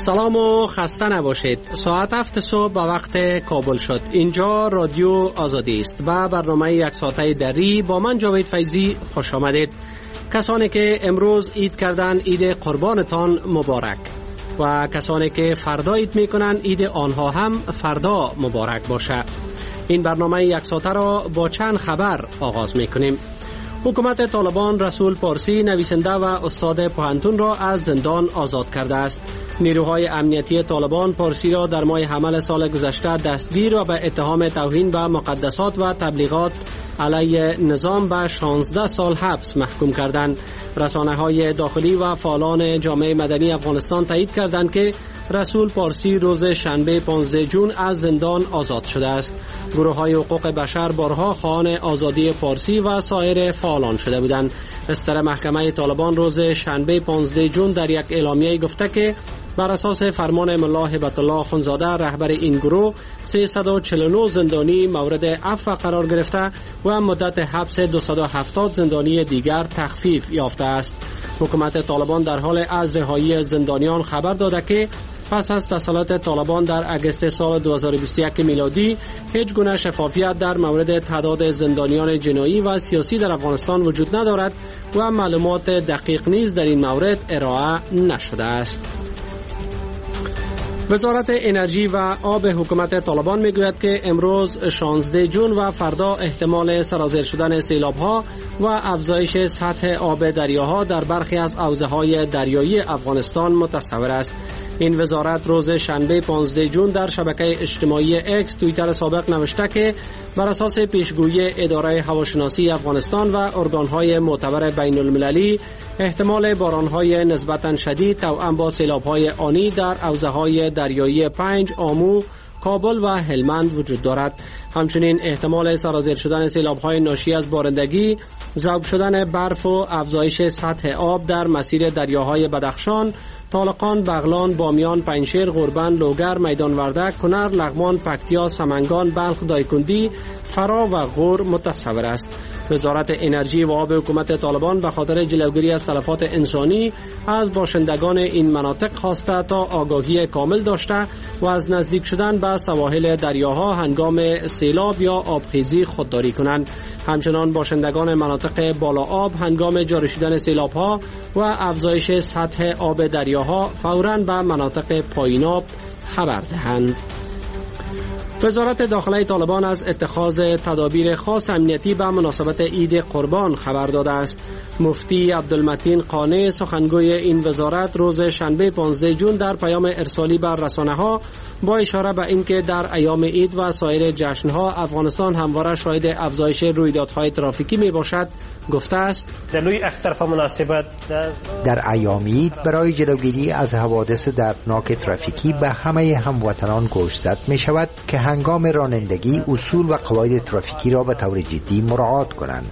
سلام و خسته نباشید. ساعت 7 صبح به وقت کابل شد. اینجا رادیو آزادی است و برنامه یک ساعته دری با من جاوید فیضی خوش آمدید. کسانی که امروز عید کردن، عید قربانتان مبارک، و کسانی که فردا عید میکنن، عید آنها هم فردا مبارک باشه. این برنامه یک ساعته را با چند خبر آغاز میکنیم. حکومت طالبان رسول پارسی نویسنده و استاد پوهنتون را از زندان آزاد کرده است. نیروهای امنیتی طالبان پارسی را در ماه حمل سال گذشته دستگیر و به اتهام توهین به مقدسات و تبلیغات علیه نظام به 16 سال حبس محکوم کردند. رسانه‌های داخلی و فعالان جامعه مدنی افغانستان تایید کردند که رسول پارسی روز شنبه 15 جون از زندان آزاد شده است. گروه‌های حقوق بشر بارها خواهان آزادی پارسی و سایر فعالان شده بودند. بستر محکمه طالبان روز شنبه 15 جون در یک اعلامیه گفته که بر اساس فرمان ملا هبت الله اخوندزاده رهبر این گروه 349 زندانی مورد عفو قرار گرفته و مدت حبس 270 زندانی دیگر تخفیف یافته است. حکومت طالبان در حال از رهایی زندانیان خبر داده که پس از تسلط طالبان در اگست سال 2021 میلادی هیچ گونه شفافیت در مورد تعداد زندانیان جنایی و سیاسی در افغانستان وجود ندارد و معلومات دقیق نیز در این مورد ارائه نشده است. وزارت انرژی و آب حکومت طالبان میگوید که امروز 16 جون و فردا احتمال سرازیر شدن سیلاب‌ها و افزایش سطح آب دریاها در برخی از حوزه‌های دریایی افغانستان متصور است. این وزارت روز شنبه 15 جون در شبکه اجتماعی اکس توییتر سابق نوشته که بر اساس پیشگویی اداره هواشناسی افغانستان و ارگان‌های معتبر بین المللی احتمال باران‌های نسبتاً شدید توأم با سیلاب‌های آنی در حوزه‌های دریایی پنج، آمو، کابل و هلمند وجود دارد. همچنین احتمال سرازیر شدن سیلاب‌های ناشی از بارندگی، ذوب شدن برف و افزایش سطح آب در مسیر دریاهای بدخشان، طالقان، بغلان، بامیان، پنجشیر، غربن، لوگر، میدان وردک، کنر، لغمان، پکتیا، سمنگان، بلخ، دایکندی، فرا و غور متصور است. وزارت انرژی و آب حکومت طالبان به خاطر جلوگیری از تلفات انسانی از باشندگان این مناطق خواسته تا آگاهی کامل داشته و از نزدیک شدن به سواحل دریاها هنگام سیلاب یا آبخیزی خودداری کنند. همچنان باشندگان مناطق بالا آب هنگام جاری شدن سیلاب‌ها و افزایش سطح آب دریاها فوراً به مناطق پایین آب خبر دهند. وزارت داخلی طالبان از اتخاذ تدابیر خاص امنیتی به مناسبت عید قربان خبر داده است. مفتی عبدالمتین قانع سخنگوی این وزارت روز شنبه 15 جون در پیام ارسالی بر رسانه‌ها با اشاره به اینکه در ایام عید و سایر جشن‌ها افغانستان همواره شاهد افزایش رویدادهای ترافیکی میباشد گفته است: در ایام عید برای جلوگیری از حوادث دردناک ترافیکی به همه هموطنان گوشزد می شود که هنگام رانندگی اصول و قواعد ترافیکی را به طور جدی مراعات کنند.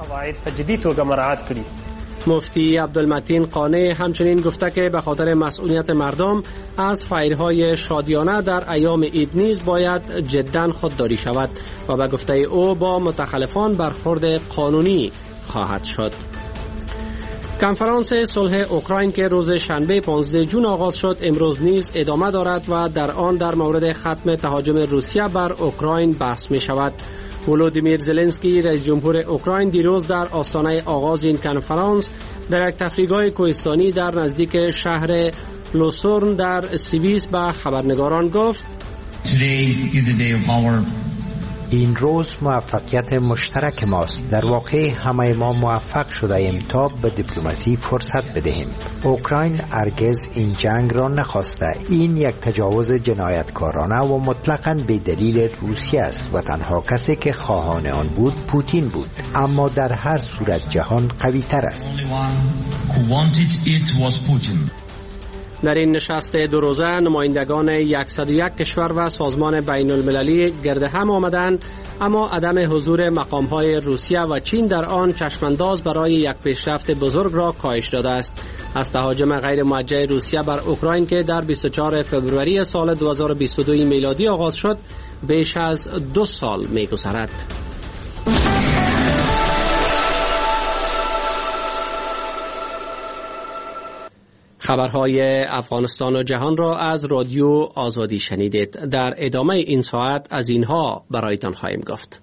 مفتی عبدالمتین قانع همچنین گفته که به خاطر مسئولیت مردم از فیرهای شادیانه در ایام عید نیز باید جداً خودداری شود و به گفته او با متخلفان برخورد قانونی خواهد شد. کنفرانس صلح اوکراین که روز شنبه 15 جون آغاز شد امروز نیز ادامه دارد و در آن در مورد ختم تهاجم روسیه بر اوکراین بحث می شود. ولودیمیر زلنسکی رئیس جمهور اوکراین دیروز در آستانه آغاز این کنفرانس در یک تفریحگاه کوهستانی در نزدیک شهر لوسورن در سوئیس به خبرنگاران گفت: این روز موفقیت مشترک ماست. در واقع همه ما موفق شده ایم تا به دیپلماسی فرصت بدهیم. اوکراین هرگز این جنگ را نخواسته. این یک تجاوز جنایتکارانه و مطلقاً به دلیل روسیه است و تنها کسی که خواهان آن بود پوتین بود. اما در هر صورت جهان قوی تر است. در این نشست دو روزه نمایندگان 101 کشور و سازمان بین المللی گرد هم آمدند، اما عدم حضور مقام‌های روسیه و چین در آن چشمانداز برای یک پیشرفت بزرگ را کاهش داده است. از تهاجم غیر موجه روسیه بر اوکراین که در 24 فوریه سال 2022 میلادی آغاز شد بیش از 2 سال می‌گذرد. خبرهای افغانستان و جهان را از رادیو آزادی شنیدید. در ادامه این ساعت از اینها برایتان خواهیم گفت.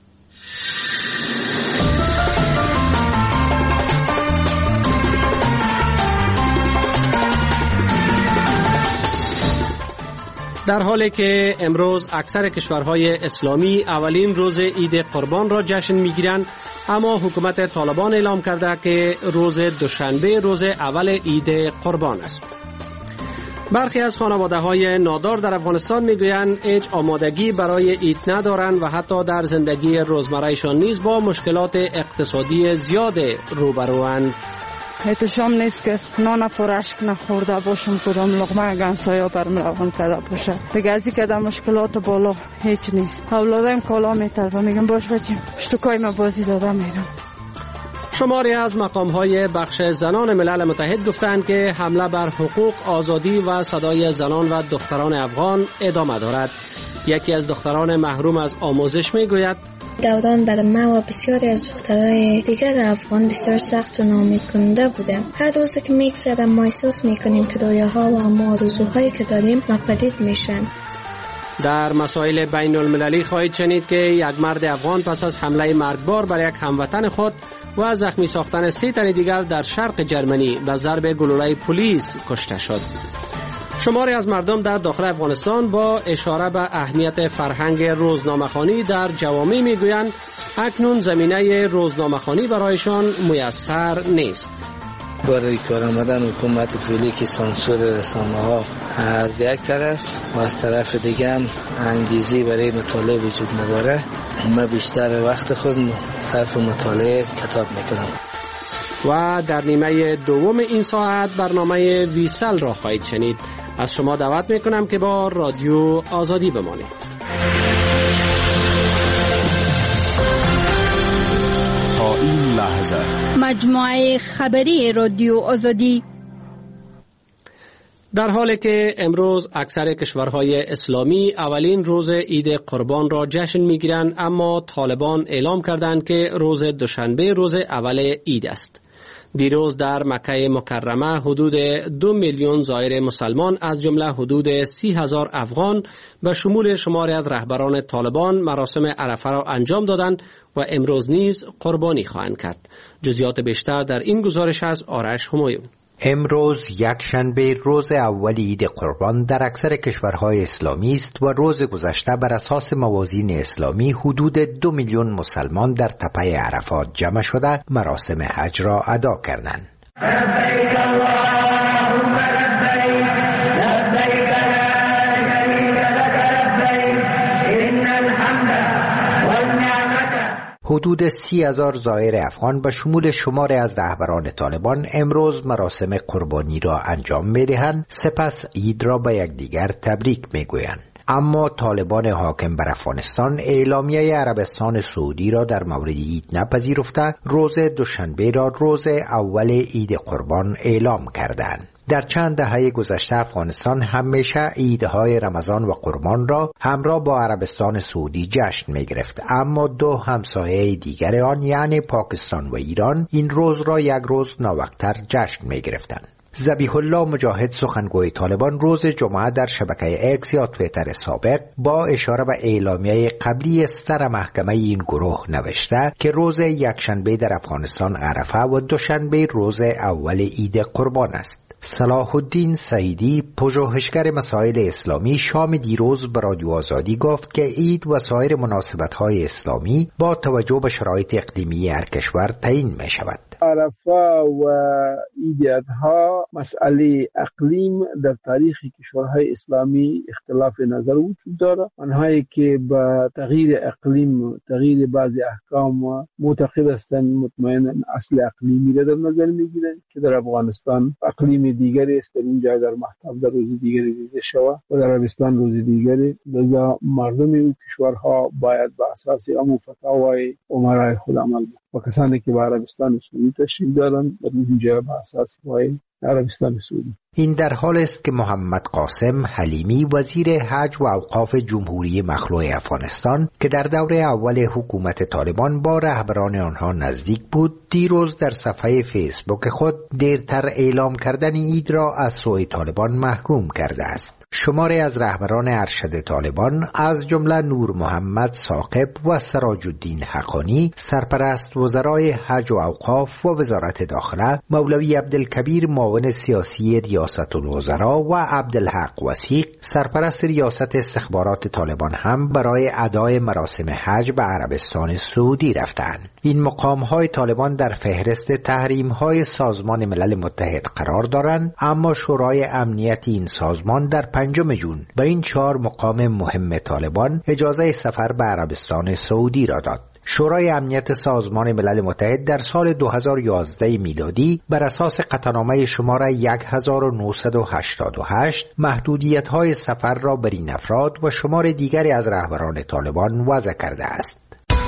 در حالی که امروز اکثر کشورهای اسلامی اولین روز عید قربان را جشن می‌گیرند، اما حکومت طالبان اعلام کرده که روز دوشنبه روز اول عید قربان است. برخی از خانواده‌های نادار در افغانستان می‌گویند هیچ آمادگی برای عید ندارند و حتی در زندگی روزمره‌شان نیز با مشکلات اقتصادی زیاد روبروند. احتشام نیست که نان پرشک نخورده باشم، کدام لقمه گنسایا برم روان کرده باشه. دیگه از این که مشکلات بالا هیچ نیست. اولادم کالا میتر و میگم باش بچیم پشتوکای ما بازی داده میرم. شماری از مقام‌های بخش زنان ملل متحد گفتند که حمله بر حقوق، آزادی و صدای زنان و دختران افغان ادامه دارد. یکی از دختران محروم از آموزش میگوید دوران برای ما و بسیاری از دخترای دیگر افغان بسیار سخت و ناامید کننده بوده. هر روز که میگذره ما احساس میکنیم که رویاها و آرزوهایی که داریم ناپدید میشن. در مسائل بین المللی خواهید شنید که یک مرد افغان پس از حمله مرگبار بر یک هموطن خود و زخمی ساختن 3 تن دیگر در شرق جرمنی به ضرب گلوله پلیس کشته شد. شماری از مردم در داخل افغانستان با اشاره به اهمیت فرهنگ روزنامه‌خوانی در جوامع میگویند اکنون زمینه روزنامه‌خوانی برایشان میسر نیست. برای کار آمدن حکومت فعلی که سانسور رسانه‌ها از یک طرف و از طرف دیگه هم انگیزی برای مطالعه وجود نداره، من بیشتر وقت خود صرف مطالعه کتاب میکنم. و در نیمه دوم این ساعت برنامه ویسل را خواهید شنید. از شما دعوت میکنم که با رادیو آزادی بمانید. تا این لحظه مجموعه خبری رادیو آزادی. در حالی که امروز اکثر کشورهای اسلامی اولین روز عید قربان را جشن میگیرند، اما طالبان اعلام کردند که روز دوشنبه روز اول عید است. دیروز در مکه مکرمه حدود 2 میلیون زائر مسلمان از جمله حدود 30,000 افغان به شمول شماری از رهبران طالبان مراسم عرفه را انجام دادند و امروز نیز قربانی خواهند کرد. جزئیات بیشتر در این گزارش از آرش همایون. امروز یکشنبه روز اول عید قربان در اکثر کشورهای اسلامی است و روز گذشته بر اساس موازین اسلامی حدود 2 میلیون مسلمان در تپه عرفات جمع شده مراسم حج را ادا کردند. حدود 30,000 زائر افغان به شمول شماری از رهبران طالبان امروز مراسم قربانی را انجام می‌دهند، سپس عید را به یکدیگر تبریک می‌گویند. اما طالبان حاکم بر افغانستان اعلامیه عربستان سعودی را در مورد عید نپذیرفته، روز دوشنبه را روز اول عید قربان اعلام کردند. در چند دهه گذشته افغانستان همیشه عیدهای رمضان و قربان را همراه با عربستان سعودی جشن می گرفت، اما 2 همسایه دیگر آن یعنی پاکستان و ایران این روز را یک روز ناوقتتر جشن می گرفتند. ذبیح الله مجاهد سخنگوی طالبان روز جمعه در شبکه اکس یا توییتر سابق با اشاره به اعلامیه قبلی ستر محکمه این گروه نوشته که روز یکشنبه در افغانستان عرفه و دوشنبه روز اول عید قربان است. صلاح الدین سعیدی، پژوهشگر مسائل اسلامی، شام دیروز به رادیو آزادی گفت که عید و سایر مناسبت‌های اسلامی با توجه به شرایط اقلیمی هر کشور تعیین می شود. عرفه و عید اضحی مسئله اقلیم در تاریخ کشورهای اسلامی اختلاف نظر وجود دارد. آنهایی که به تغییر اقلیم، تغییر بعضی احکام معتقد هستند، مطمئنا اصل اقلیمی را در نظر میگیرند که در افغانستان اقلیم دیگری است، در اینجا در مهتاب در روز دیگری دیده شود و در عربستان روز دیگری. لذا مردم این کشورها باید به اساس امو فتاوای امرای خود عمل کنند و کسانی که به عربستان سعودی تشریف دارند در اینجا به اساس فتاوای عربستان سعودی. این در حال است که محمد قاسم حلیمی وزیر حج و اوقاف جمهوری مخلوع افغانستان که در دوره اول حکومت طالبان با رهبران آنها نزدیک بود، دیروز در صفحه فیسبوک خود دیرتر اعلام کردن عید را از سوی طالبان محکوم کرده است. شماری از رهبران ارشد طالبان از جمله نور محمد ثاقب و سراج الدین حقانی، سرپرست وزرای حج و اوقاف و وزارت داخله، مولوی عبدالکبیر معاون سیاسی ریاست الوزراء و عبدالحق وثیق، سرپرست ریاست استخبارات طالبان هم برای ادای مراسم حج به عربستان سعودی رفتند. این مقام‌های طالبان در فهرست تحریم‌های سازمان ملل متحد قرار دارند، اما شورای امنیت این سازمان در 5 جون به این 4 مقام مهم طالبان اجازه سفر به عربستان سعودی را داد. شورای امنیت سازمان ملل متحد در سال 2011 میلادی بر اساس قطعنامه شماره 1988 محدودیت‌های سفر را بر این افراد و شمار دیگری از رهبران طالبان وضع کرده است.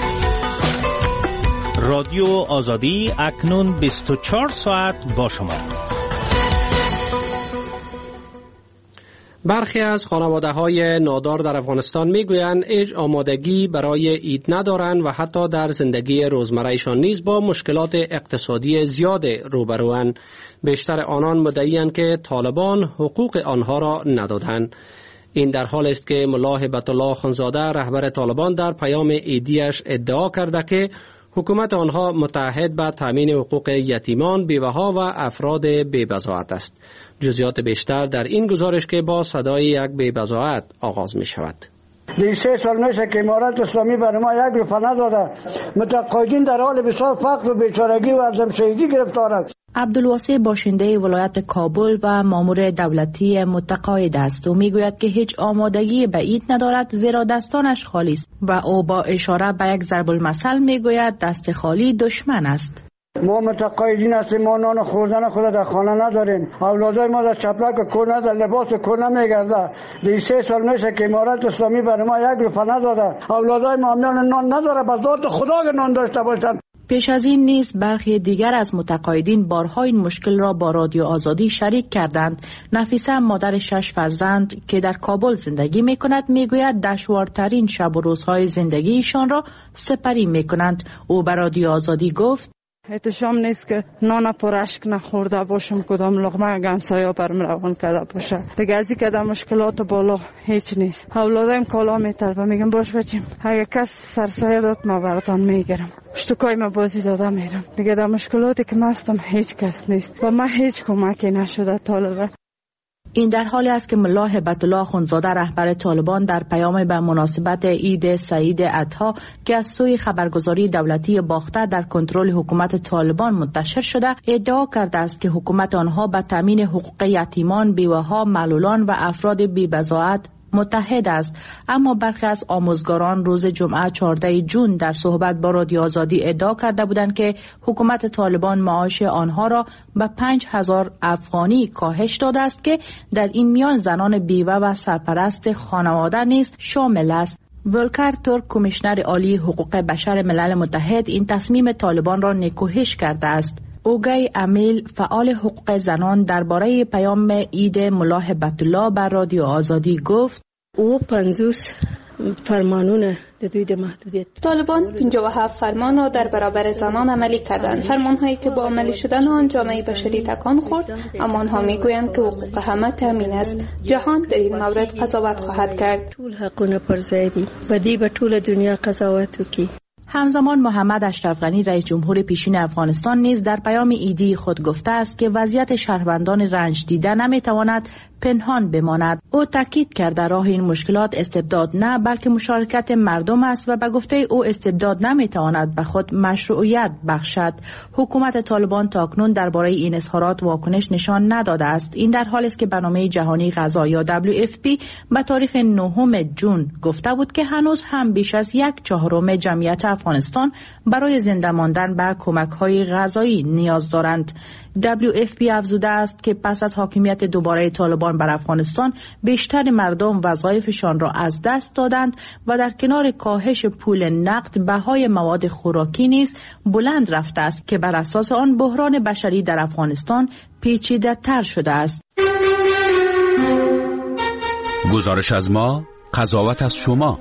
رادیو آزادی اکنون 24 ساعت با شما. برخی از خانواده‌های نادار در افغانستان میگویند هیچ آمادگی برای عید ندارند و حتی در زندگی روزمره‌شان نیز با مشکلات اقتصادی زیاد روبروند. بیشتر آنان مدعی‌اند که طالبان حقوق آنها را ندادند. این در حال است که ملا هبت الله خانزاده رهبر طالبان در پیام عیدیش ادعا کرده که حکومت آنها متعهد به تامین حقوق یتیمان، بیوه‌ها و افراد بی‌بضاعت است. جزئیات بیشتر در این گزارش که با صدای یک بی‌بضاعت آغاز می شود. 3 سال میشه که امارت اسلامی برای ما 1 روپیه نداده. متقاعدین در حال بسیار فقر و بیچارگی و عدم‌شهیدی گرفتارند. عبدالواسع باشنده ولایت کابل و مامور دولتی متقاعد است و میگوید که هیچ آمادگی به عید ندارد، زیرا دستانش خالی است و او با اشاره به یک ضرب المثل میگوید دست خالی دشمن است. ما متقاعدین هستیم، ما نان خوردن خود در خانه نداریم، اولادای ما در چپلک کور ندارن، لباس کور نمیگرده. 3 سال میشه که امارت اسلامی برای ما 1 روپیه نداده. اولادای ما نان نداره، به ذات خدا نان داشته باشن. پیش از این نیز برخی دیگر از متقاعدین بارها این مشکل را با رادیو آزادی شریک کردند. نفیسه مادر 6 فرزند که در کابل زندگی می کند میگوید دشوارترین شب و روزهای زندگیشان را سپری می کنند. او به رادیو آزادی گفت: احتشام نیست که نان پرشک نخورده باشم، کدام لقمه گمسایا برم روان کرده باشه. دیگه از این که مشکلات بالا هیچ نیست. اولادایم کالا میطلبه، میگم باش بچیم، اگه کس سرسایه داد ما براتان میگیرم، اشتکای ما بازی داده میرم. دیگه در مشکلاتی که مستم هیچ کس نیست و من هیچ کمکی نشده طالبه. این در حالی است که ملا هبت الله خانزاده رهبر طالبان در پیام به مناسبت عید سعید اضحی که از سوی خبرگزاری دولتی باخته در کنترل حکومت طالبان منتشر شده ادعا کرده است که حکومت آنها به تامین حقوق یتیمان، بیوه‌ها، معلولان و افراد بی‌بضاعت متحد است. اما برخی از آموزگاران روز جمعه 14 جون در صحبت با رادیو آزادی ادعا کرده بودند که حکومت طالبان معاش آنها را به 5000 افغانی کاهش داده است که در این میان زنان بیوه و سرپرست خانواده نیز شامل است. ولکر ترک، کمیشنر عالی حقوق بشر ملل متحد، این تصمیم طالبان را نکوهش کرده است. اوگای امیل، فعال حقوق زنان، درباره پیام عید ملا هبت الله بر رادیو آزادی گفت: او 50 فرمانونه د محدودیت طالبان 57 فرمان را در برابر زنان عملی کردند، فرمانهایی که با عملی شدن آن جامعه بشری تکان خورد، اما آنها میگویند که حقوق همه تامین است. جهان در این مورد قضاوت خواهد کرد. ټول حقونه پر ځای دي، بدی به ټول دنیا قضاوت وکړي. همزمان محمد اشرف غنی رئیس جمهور پیشین افغانستان نیز در پیام عیدی خود گفته است که وضعیت شهروندان رنج دیده نمیتواند پنهان بماند. او تاکید کرده راه این مشکلات استبداد نه بلکه مشارکت مردم است و به گفته او استبداد نمیتواند به خود مشروعیت بخشد. حکومت طالبان تاکنون درباره این اظهارات واکنش نشان نداده است. این در حالی است که برنامه جهانی غذا یا WFP به تاریخ 9 جون گفته بود که هنوز هم بیش از 1/4 جمعیت افغانستان برای زنده ماندن به کمک‌های غذایی نیاز دارند. WFP افزوده است که پس از حاکمیت دوباره طالبان بر افغانستان بیشتر مردم وظایفشان را از دست دادند و در کنار کاهش پول نقد بهای مواد خوراکی نیز بلند رفته است که بر اساس آن بحران بشری در افغانستان پیچیده‌تر شده است. گزارش از ما، قضاوت از شما.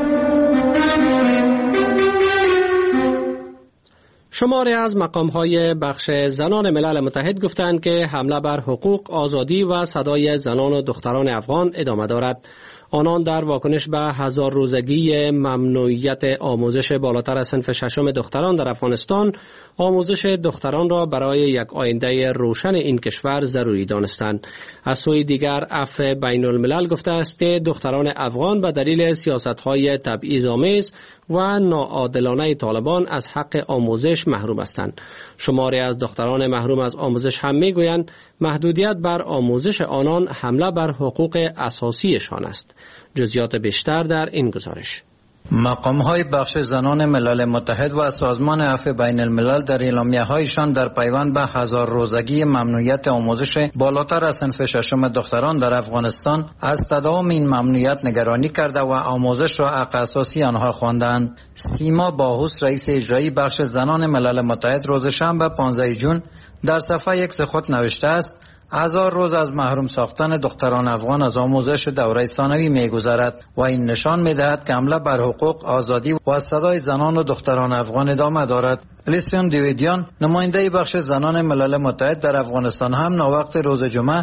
شماری از مقام‌های بخش زنان ملل متحد گفتند که حمله بر حقوق، آزادی و صدای زنان و دختران افغان ادامه دارد. آنان در واکنش به 1000 روزگی ممنوعیت آموزش بالاتر از صنف ششم دختران در افغانستان، آموزش دختران را برای یک آینده روشن این کشور ضروری دانستند. از سوی دیگر عفو بین الملل گفته است که دختران افغان به دلیل سیاست‌های تبعیض‌آمیز و ناعادلانه طالبان از حق آموزش محروم هستند. شماری از دختران محروم از آموزش هم میگویند محدودیت بر آموزش آنان حمله بر حقوق اساسیشان است. جزئیات بیشتر در این گزارش. مقام‌های بخش زنان ملل متحد و سازمان عفو بین الملل در اعلامیه‌هایشان در پیوند به 1000 روزگی ممنوعیت آموزش بالاتر از صنف ششم دختران در افغانستان از تداوم این ممنوعیت نگرانی کرده و آموزش را حق اساسی آنها خواندند. سیما باهوس، رئیس اجرایی بخش زنان ملل متحد، روز شنبه 15 جون در صفحه X خود نوشته است: 1000 روز از محروم ساختن دختران افغان از آموزش دوره ثانوی می‌گذرد و این نشان می‌دهد که حمله بر حقوق، آزادی و صدای زنان و دختران افغان ادامه دارد. لیسیون دیویدیان، نماینده بخش زنان ملل متحد در افغانستان، هم ناوقت روز جمعه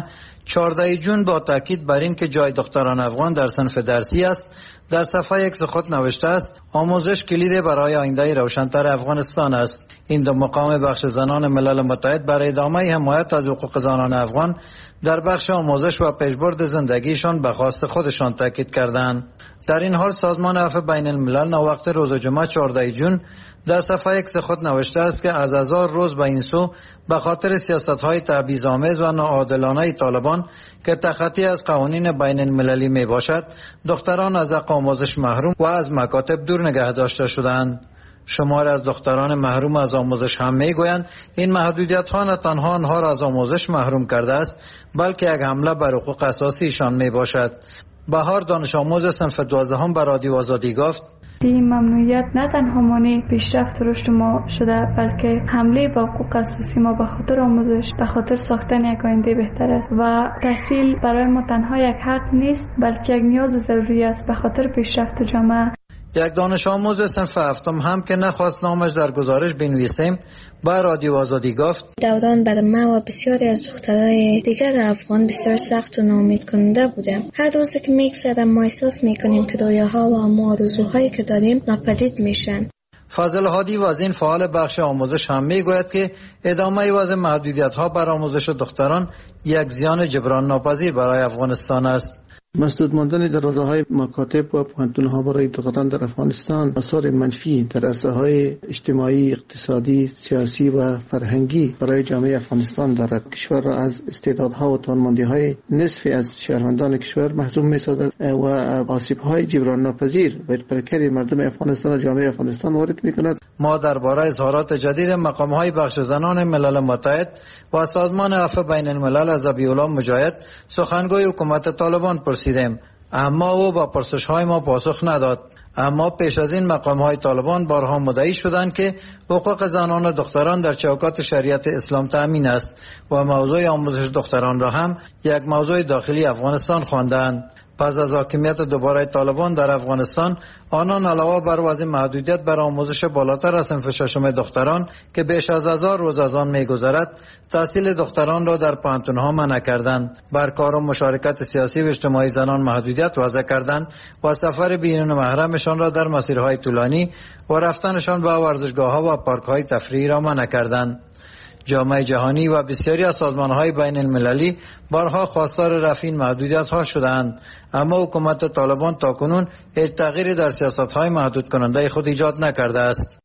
14 جون با تاکید بر این که جای دختران افغان در صنف درسی است، در صفحه X خود نوشته است: آموزش کلید برای آینده روشن‌تر افغانستان است. این دو مقام بخش زنان ملل متحد برای ادامه حمایت از حقوق زنان افغان در بخش آموزش و پیشبرد زندگیشان به خواست خودشان تاکید کردند. در این حال سازمان عفو بین الملل ناوقت روز جمعه 14 جون در صفحه X خود نوشته است که از 1000 روز به این سو به خاطر سیاست‌های تبعیض‌آمیز و ناعادلانه طالبان که تخطی از قوانین بین المللی می باشد، دختران از حق آموزش محروم و از مکاتب دور نگه داشته شدند. شمار از دختران محروم از آموزش هم میگویند این محدودیت ها نه تنها آنها را از آموزش محروم کرده است، بلکه یک حمله بر حقوق اساسیشان می باشد. بهار، دانش آموز صنف 12 به رادیو آزادی گفت: این ممنوعیت نه تنها مانع پیشرفت رشد ما شده، بلکه حمله به حقوق اساسی ما به خاطر آموزش، به خاطر ساختن یک آینده بهتر است و تحصیل برای ما تنها یک حق نیست، بلکه یک نیاز ضروری است به خاطر پیشرفت جامعه. یک دانش آموز صنف 7 هم که نخواست نامش در گزارش بنویسیم با رادیو آزادی گفت: دوران بر ما و بسیاری از دخترای دیگر افغان بسیار سخت و ناامید کننده بوده. هر روز که میگذره ما احساس میکنیم که رویاها و آرزوهایی که داریم ناپدید میشن. فاضل هادی وزین، فعال بخش آموزش، هم میگوید که ادامه وضع محدودیت‌ها بر آموزش دختران یک زیان جبران ناپذیر برای افغانستان است. مسدود ماندن دروازه‌های مکاتب و پوهنتون‌ها برای دختران در افغانستان آثار منفی در عرصه‌های اجتماعی، اقتصادی، سیاسی و فرهنگی برای جامعه افغانستان دارد. کشور را از استعدادها و توانمندی‌های نصف از شهروندان کشور محروم می‌سازد و آسیب‌های جبران ناپذیر بر پیکر مردم افغانستان و جامعه افغانستان وارد می‌کند. ما درباره اظهارات جدید مقام‌های بخش زنان ملل متحد و سازمان عفو بین الملل از ذبیح الله مجاهد، سخنگوی حکومت طالبان، پرسیدیم، اما او با پرسش‌های ما پاسخ نداد. اما پیش از این مقام‌های طالبان بارها مدعی شدند که حقوق زنان و دختران در چوکات شریعت اسلام تأمین است و موضوع آموزش دختران را هم یک موضوع داخلی افغانستان خواندند. پس از حاکمیت دوباره طالبان در افغانستان، آنان علاوه بر وضع محدودیت بر آموزش بالاتر از صنف ششم دختران که بیش از 1000 روز از آن می‌گذرد، تحصیل دختران را در پوهنتون‌ها منع کردند، بر کار و مشارکت سیاسی و اجتماعی زنان محدودیت وضع کردند و سفر بیرون محرمشان را در مسیرهای طولانی و رفتنشان به ورزشگاه‌ها و پارک‌های تفریحی را منع کردند. جامعه جهانی و بسیاری از سازمان‌های بین المللی بارها خواستار رفع این محدودیت‌ها شدند، اما حکومت طالبان تاکنون هیچ تغییری در سیاست‌های محدود کننده خود ایجاد نکرده است.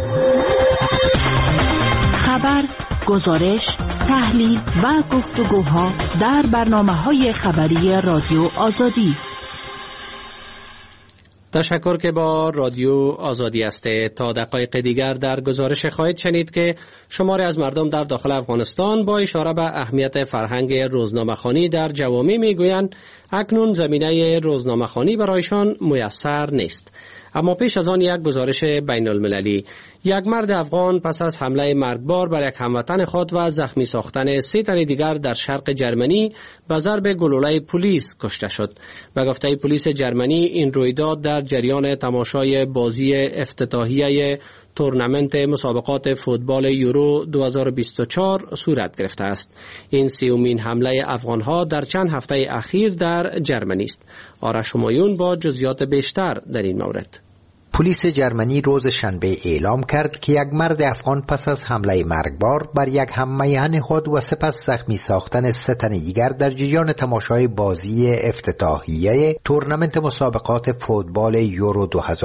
خبر، گزارش، تحلیل و گفتگوها در برنامه‌های خبری رادیو آزادی. تشکر که با رادیو آزادی هستید. تا دقایق دیگر در گزارش خواهید شنید که شماری از مردم در داخل افغانستان با اشاره به اهمیت فرهنگ روزنامه‌خوانی در جوامع میگویند اکنون زمینه روزنامه‌خوانی برایشان میسر نیست. اما پیش از آن یک گزارش بین المللی. یک مرد افغان پس از حمله مرگبار بر یک هموطن خود و زخمی ساختن 3 تن دیگر در شرق جرمنی به ضرب گلوله پلیس کشته شد. به گفته پلیس جرمنی این رویداد در جریان تماشای بازی افتتاحیه تورنمنت مسابقات فوتبال یورو 2024 صورت گرفته است. این 30مین حمله افغانها در چند هفته اخیر در جرمنی است. آرش همایون با جزئیات بیشتر در این مورد. پلیس جرمنی روز شنبه اعلام کرد که یک مرد افغان پس از حمله مرگبار بر یک هممیهن خود و سپس زخمی ساختن 3 تن دیگر در جریان تماشای بازی افتتاحیه تورنمنت مسابقات فوتبال یورو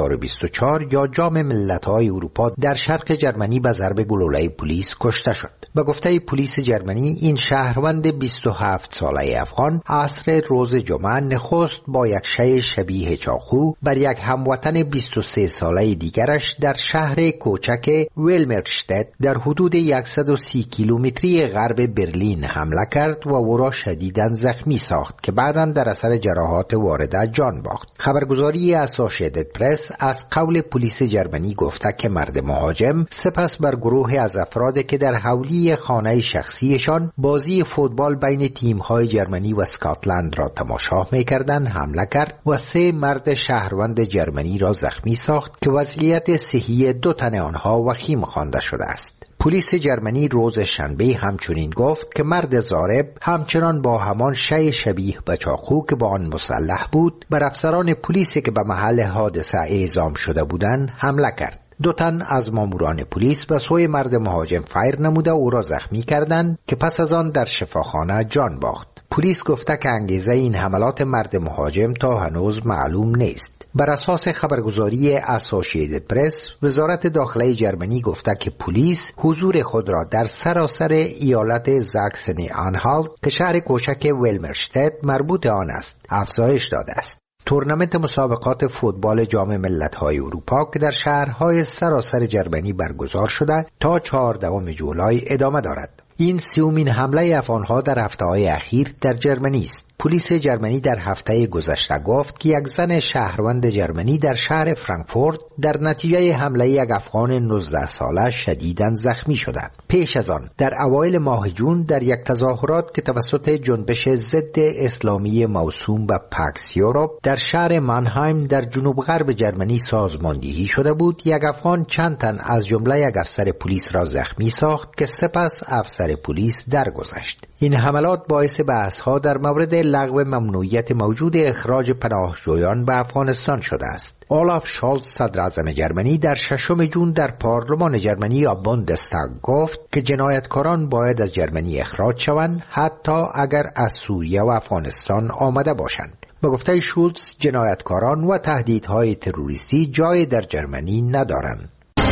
2024 یا جام ملت‌های اروپا در شرق جرمنی به ضرب گلوله پلیس کشته شد. به گفته پلیس جرمنی این شهروند 27 ساله افغان عصر روز جمعه نخست با یک شی شبیه چاقو بر یک هموطن 23 ساله دیگرش در شهر کوچک ویلمرشتت در حدود 130 کیلومتری غرب برلین حمله کرد و او را شدیداً زخمی ساخت که بعداً در اثر جراحات وارده جان باخت. خبرگزاری اسوسییتد پرس از قول پلیس جرمنی گفته که مرد مهاجم سپس بر گروه از افرادی که در حولی خانه شخصیشان بازی فوتبال بین تیم‌های جرمنی و اسکاتلند را تماشا می‌کردند حمله کرد و 3 مرد شهروند جرمنی را زخمی ساخت که وضعیت صحی 2 تن آنها وخیم خوانده شده است. پلیس جرمنی روز شنبه همچنین گفت که مرد ضارب همچنان با همان شی شبیه به چاقو که با آن مسلح بود بر افسران پلیسی که به محل حادثه اعزام شده بودند حمله کرد. 2 تن از ماموران پلیس به سوی مرد مهاجم فایر نموده او را زخمی کردند که پس از آن در شفاخانه جان باخت. پلیس گفته که انگیزه این حملات مرد مهاجم تا هنوز معلوم نیست. بر اساس خبرگزاری اسوسییتد پرس، وزارت داخله جرمنی گفته که پلیس حضور خود را در سراسر ایالت زاکسنی آنهالت که شهر کوچک ویلمرشتت مربوط آن است افزایش داده است. تورنمنت مسابقات فوتبال جام ملت‌های اروپا که در شهرهای سراسر جرمنی برگزار شده تا 14 جولای ادامه دارد. این 30مین حمله افغانها در هفته‌های اخیر در جرمنی است. پلیس جرمنی در هفته گذشته گفت که یک زن شهروند جرمنی در شهر فرانکفورت در نتیجه حمله یک افغان 19 ساله شدیداً زخمی شده. پیش از آن در اوایل ماه جون در یک تظاهرات که توسط جنبش ضد اسلامی موسوم به پاکس یوروپ در شهر مانهایم در جنوب غرب جرمنی سازماندهی شده بود، یک افغان چند تن از جمله یک افسر پلیس را زخمی ساخت که سپس افسر پلیس درگذشت. این حملات باعث بحث‌ها در مورد لغو ممنوعیت موجود اخراج پناهجویان به افغانستان شده است. اولاف شالتز صدر اعظم جرمنی در 6 جون در پارلمان جرمنی یا بوندستاگ گفت که جنایتکاران باید از جرمنی اخراج شوند حتی اگر از سوریه و افغانستان آمده باشند. به گفته شولتز جنایتکاران و تهدیدهای تروریستی جای در جرمنی ندارند.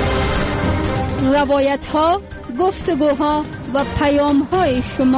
روایت‌ها، گفتگوها و پیام‌های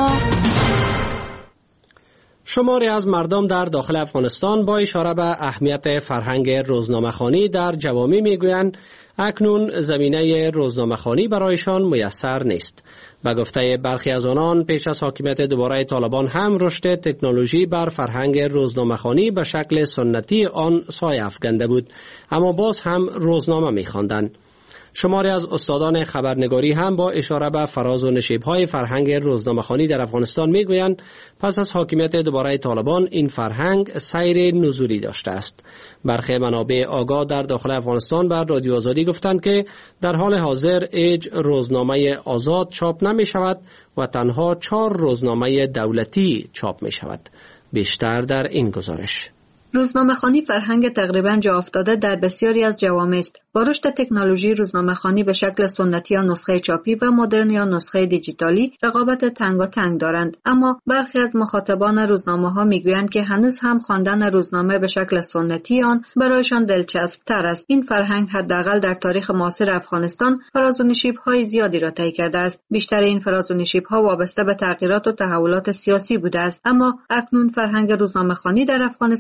شماری از مردم در داخل افغانستان با اشاره به اهمیت فرهنگ روزنامه‌خوانی در جوامع میگویند اکنون زمینه روزنامه‌خوانی برایشان میسر نیست. به گفته برخی از آنان پیش از حاکمیت دوباره طالبان هم رشد تکنولوژی بر فرهنگ روزنامه‌خوانی به شکل سنتی آن سایه افکنده بود، اما باز هم روزنامه می‌خواندند. شماری از استادان خبرنگاری هم با اشاره به فراز و نشیب‌های فرهنگ روزنامه‌خوانی در افغانستان میگویند پس از حاکمیت دوباره طالبان این فرهنگ سیر نزولی داشته است. برخی منابع آگاه در داخل افغانستان بر رادیو آزادی گفتند که در حال حاضر هیچ روزنامه آزاد چاپ نمی شود و تنها 4 روزنامه دولتی چاپ می شود. بیشتر در این گزارش. روزنامه‌خوانی فرهنگ تقریباً جا افتاده در بسیاری از جوامع است. با رشد تکنولوژی روزنامه‌خوانی به شکل سنتی یا نسخه چاپی و مدرن یا نسخه دیجیتالی رقابت تنگاتنگ دارند، اما برخی از مخاطبان روزنامه‌ها میگویند که هنوز هم خواندن روزنامه به شکل سنتی آن برایشان دلچسب‌تر است. این فرهنگ حداقل در تاریخ معاصر افغانستان فراز و نشیب‌های زیادی را طی کرده است. بیشتر این فراز و نشیب‌ها وابسته به تغییرات و تحولات سیاسی بوده است، اما اکنون فرهنگ روزنامه‌خوانی در افغانستان زیر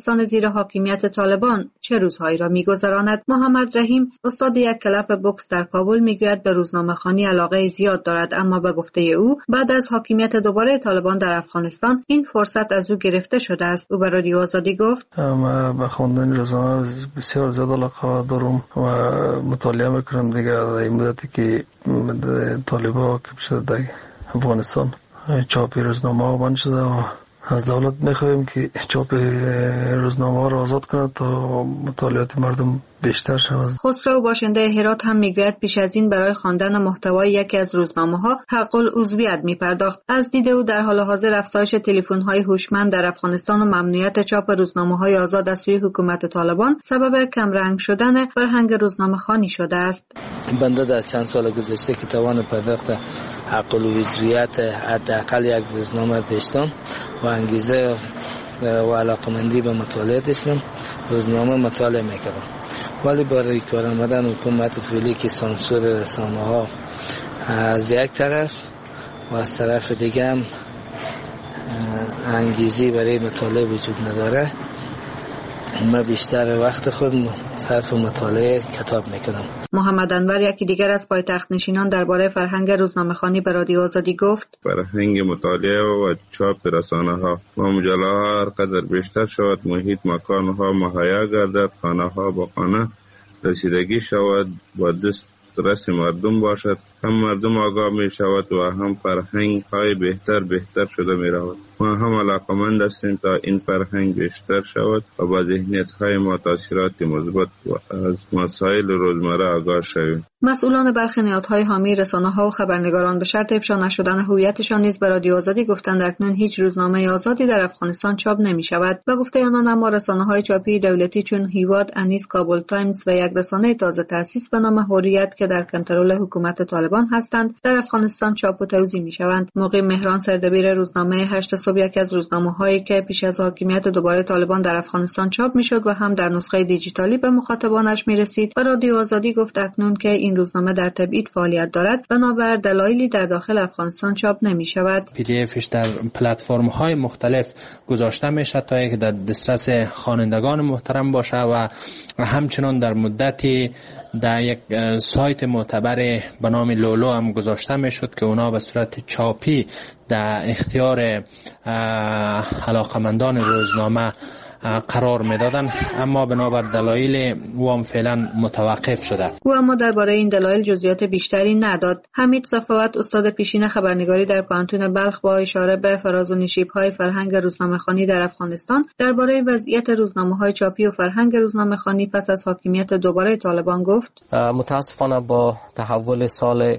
زیر حاکمیت طالبان چه روزهایی را می‌گذراند. محمد رحیم استاد یک کلاب بوکس در کابل میگوید به روزنامه‌خوانی علاقه زیاد دارد، اما به گفته او بعد از حاکمیت دوباره طالبان در افغانستان این فرصت از او گرفته شده است. او به رادیو آزادی گفت: من به خواندن روزنامه بسیار زیاد علاقه دارم و مطالعه میکنم دیگه در این مدتی که طالبان که شده در افغانستان چاپ روزنامه ها بند شده و از دولت میخواهیم که چاپ روزنامه ها را آزاد کند تا مطالعات مردم بیشتر شود. خسرو باشنده هرات هم میگوید پیش از این برای خواندن محتوای یکی از روزنامه ها حق العضویت میپرداخت. از دید او در حال حاضر افزایش تلفن های هوشمند در افغانستان و ممنوعیت چاپ روزنامه های آزاد از سوی حکومت طالبان سبب کمرنگ شدن فرهنگ روزنامه خوانی شده است. بنده در چند سال گذشته که توان پرداخت حق العضویت حداقل یک روزنامه داشتم و انگیزه و علاقمندی به مطالعه داشتم، روزنامه مطالعه میکردم، ولی برای کار آمدن حکومت فعلی که سانسور رسانه ها از یک طرف و از طرف دیگه هم انگیزی برای مطالعه وجود نداره، من بیشتر وقت خود صرف مطالعه کتاب میکنم. محمد انور یکی دیگر از پایتخت نشینان درباره فرهنگ روزنامه‌خوانی به رادیو آزادی گفت: فرهنگ مطالعه و چاپ رسانه ها و مجله ها هر قدر بیشتر شود، محیط مکان ها مهیا گردد، خانه ها با خانه رسیدگی شود، با دسترس مردم باشد، هم مردم آگاه می شود و هم فرهنگ های بهتر شده می رود. ما هم علاقمند هستیم تا این فرهنگ بیشتر شود و با ذهنیت های ما تاثیرات مثبت از مسائل روزمره آگاه شویم. مسئولان برخی نهادهای حامی رسانه‌ها و خبرنگاران به شرط افشا نشدن هویتشان نیز به رادیو آزادی گفتند اکنون هیچ روزنامه آزادی در افغانستان چاپ نمی‌شود. به گفته آنان اما رسانه‌های چاپی دولتی چون هیواد، انیس، کابل تایمز و یک رسانه تازه تأسیس به نام حریت که در کنترل حکومت طالبان هستند در افغانستان چاپ و توزیع می‌شوند. مقیم مهران سردبیر روزنامه 8 صبح یکی از روزنامه‌هایی که پیش از حاکمیت دوباره طالبان در افغانستان چاپ می‌شد و هم در نسخه دیجیتالی به مخاطبانش می‌رسید، به رادیو آزادی گفت اکنون که این روزنامه در تبعید فعالیت دارد بنابر دلایلی در داخل افغانستان چاپ نمی‌شود. PDF در پلتفرم‌های مختلف گذاشته میشه تا اینکه در دسترس خوانندگان محترم باشه و همچنان در مدتی در یک سایت معتبر به نام لولو هم گذاشته میشد که اونا به صورت چاپی در اختیار علاقمندان روزنامه قرار میدادن، اما بنابر دلایل او هم فعلا متوقف شده. او اما درباره این دلایل جزئیات بیشتری نداد. حمید صفوت استاد پیشین خبرنگاری در پانتون بلخ با اشاره به فراز و نشیب‌های فرهنگ روزنامه‌خوانی در افغانستان درباره وضعیت روزنامه‌های چاپی و فرهنگ روزنامه‌خوانی پس از حاکمیت دوباره طالبان گفت: متاسفانه با تحول سال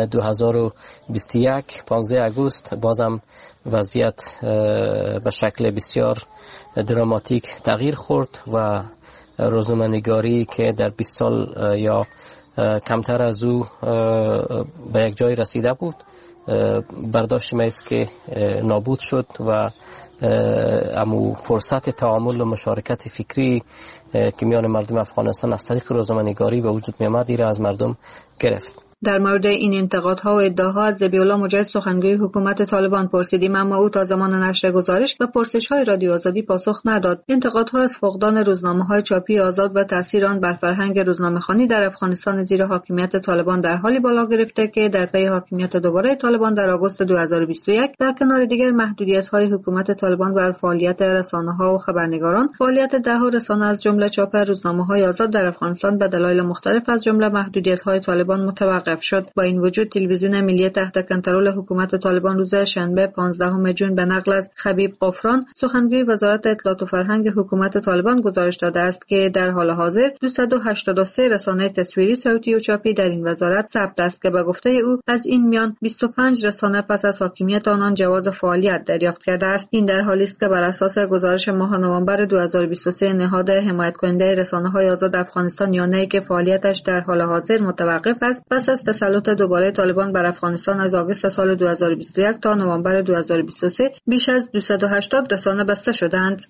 2021 15 آگوست بازم وضعیت به شکل بسیار دراماتیک تغییر خورد و روزنامه‌نگاری که در 20 سال یا کمتر از او به یک جای رسیده بود برداشت ما است که نابود شد و امو فرصت تعامل و مشارکت فکری که میان مردم افغانستان از طریق روزنامه‌نگاری به وجود می آمد را از مردم گرفت. در مورد این انتقادها و ادعاها از ذبیح‌الله مجاهد سخنگوی حکومت طالبان پرسیدیم، اما او تا زمان نشر گزارش و پرسش‌های رادیو آزادی پاسخ نداد. انتقادها از فقدان روزنامه‌های چاپی آزاد و تأثیر آن بر فرهنگ روزنامه‌خوانی در افغانستان زیر حاکمیت طالبان در حالی بالا گرفته که در پی حاکمیت دوباره طالبان در آگوست 2021 در کنار دیگر محدودیت‌های حکومت طالبان بر فعالیت رسانه‌ها و خبرنگاران، فعالیت ده‌ها رسانه از جمله چاپ روزنامه‌های آزاد در افغانستان به دلایل مختلف از جمله محدودیت‌های طالبان متوقف شد. با این وجود تلویزیون ملی تحت کنترل حکومت طالبان روز شنبه 15 جون به نقل از خبیب قفران سخنگوی وزارت اطلاعات و فرهنگ حکومت طالبان گزارش داده است که در حال حاضر 283 رسانه تصویری، صوتی و چاپی در این وزارت ثبت است که به گفته او از این میان 25 رسانه پس از حاکمیت آنان جواز فعالیت دریافت کرده است. این در حالی است که بر اساس گزارش ماه نوامبر 2023 نهاد حمایت کننده رسانه‌های آزاد افغانستان یانه‌ای که فعالیتش در حال حاضر متوقف است، پس از تسلط دوباره طالبان بر افغانستان از آگوست سال 2021 تا نوامبر 2023 بیش از 280 رسانه بسته شدند.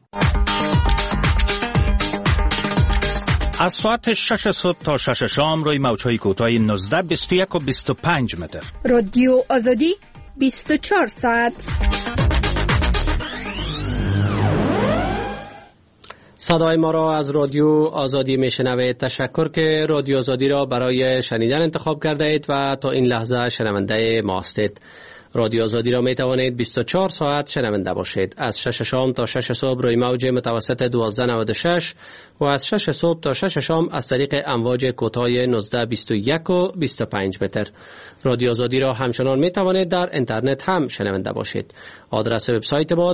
از ساعت 6 صبح تا 6 شام روی موج‌های کوتاه 19، 21 و 25 متر. رادیو آزادی 24 ساعت. صدای ما را از رادیو آزادی میشنوید. تشکر که رادیو آزادی را برای شنیدن انتخاب کرده اید و تا این لحظه شنونده ما هستید. رادیو آزادی را می توانید 24 ساعت شنونده باشید. از 6 شام تا 6 صبح روی موج متوسط 1296 و از 6 صبح تا 6 شام از طریق امواج کوتاه 1921 و 25 متر. رادیو آزادی را همچنان می توانید در اینترنت هم شنونده باشید. آدرس وبسایت ما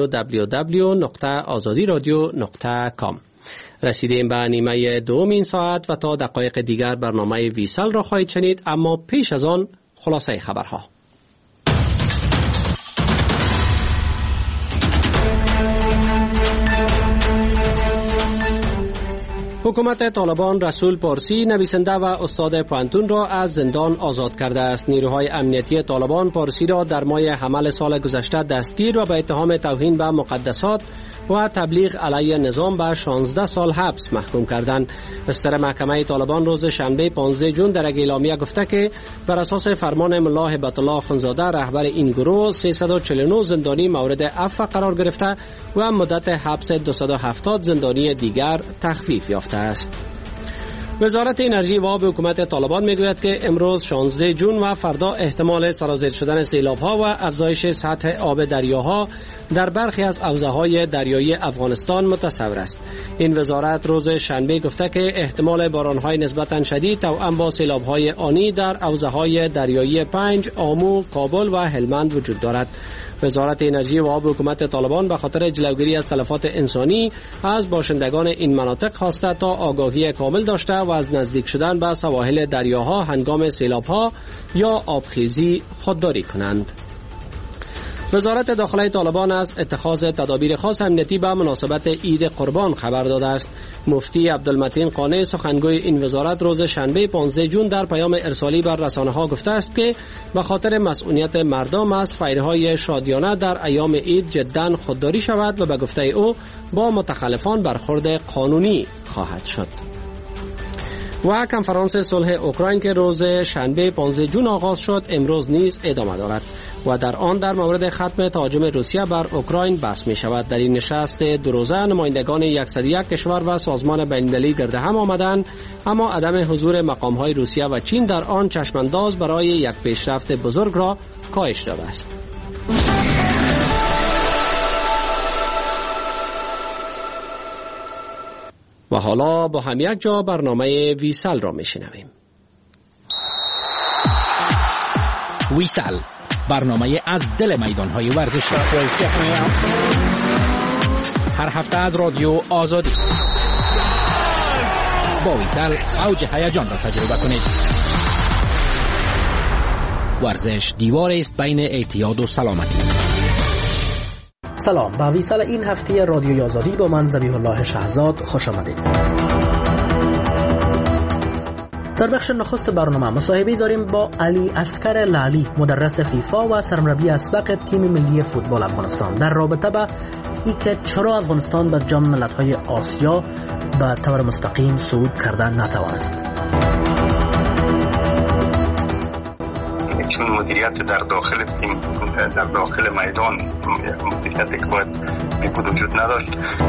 www.azadiradio.com. رسیدیم به نیمه دوم این ساعت و تا دقایق دیگر برنامه ویسال را خواهید شنید، اما پیش از آن خلاصه خبرها. حکومت طالبان رسول پارسی نویسنده و استاد پوهنتون را از زندان آزاد کرده است. نیروهای امنیتی طالبان پارسی را در ماه حمل سال گذشته دستگیر و به اتهام توهین به مقدسات و تبلیغ علیه نظام به 16 سال حبس محکوم کردند. بستر محکمه طالبان روز شنبه 15 جون در یک اعلامیه گفته که بر اساس فرمان ملا هبت الله اخوندزاده رهبر این گروه 349 زندانی مورد عفو قرار گرفته و مدت حبس 270 زندانی دیگر تخفیف یافته است. وزارت انرژی و آب حکومت طالبان میگوید که امروز 16 جون و فردا احتمال سرازیر شدن سیلاب‌ها و افزایش سطح آب دریاها در برخی از حوزه‌های دریایی افغانستان متصور است. این وزارت روز شنبه گفته که احتمال باران‌های نسبتاً شدید توأم با سیلاب‌های آنی در حوزه‌های دریایی پنج، آمو، کابل و هلمند وجود دارد. وزارت انرژی و آب حکومت طالبان به خاطر جلوگیری از تلفات انسانی از باشندگان این مناطق خواسته تا آگاهی کامل داشته و از نزدیک شدن به سواحل دریاها هنگام سیلاب‌ها یا آبخیزی خودداری کنند. وزارت داخله طالبان از اتخاذ تدابیر خاص امنیتی به مناسبت عید قربان خبر داده است. مفتی عبدالمتین قانع سخنگوی این وزارت روز شنبه 15 جون در پیام ارسالی بر رسانه‌ها گفته است که به خاطر مسئولیت مردم از فیرهای شادیانه در ایام عید جداً خودداری شود و به گفته او با متخلفان برخورد قانونی خواهد شد. و کنفرانس صلح اوکراین که روز شنبه 15 جون آغاز شد امروز نیز ادامه دارد و در آن در مورد ختم تهاجم روسیه بر اوکراین بحث می شود. در این نشست دو روزه نمایندگان 101 کشور و سازمان بین‌المللی گرد هم آمدند، اما عدم حضور مقام‌های روسیه و چین در آن چشمانداز برای یک پیشرفت بزرگ را کاهش داده است. و حالا با هم یک جا برنامه ویسال را میشنویم. ویسال، برنامه از دل میدان‌های ورزشی. هر هفته از رادیو آزادی. با ویسال اوج هیجان را تجربه کنید. ورزش دیوار است بین اعتیاد و سلامتی. سلام، به ویسال این هفته رادیوی آزادی با من ذبیح الله شهزاد خوش آمدید. در بخش نخست برنامه مصاحبه داریم با علی اصغر لعلی، مدرس فیفا و سرمربی اسبق تیم ملی فوتبال افغانستان، در رابطه با اینکه چرا افغانستان به جام ملت‌های آسیا به طور مستقیم صعود کردن نتوانست. چون مدیریت در داخل تیم، در داخل میدان مدیریت که باید میگود وجود نداشت.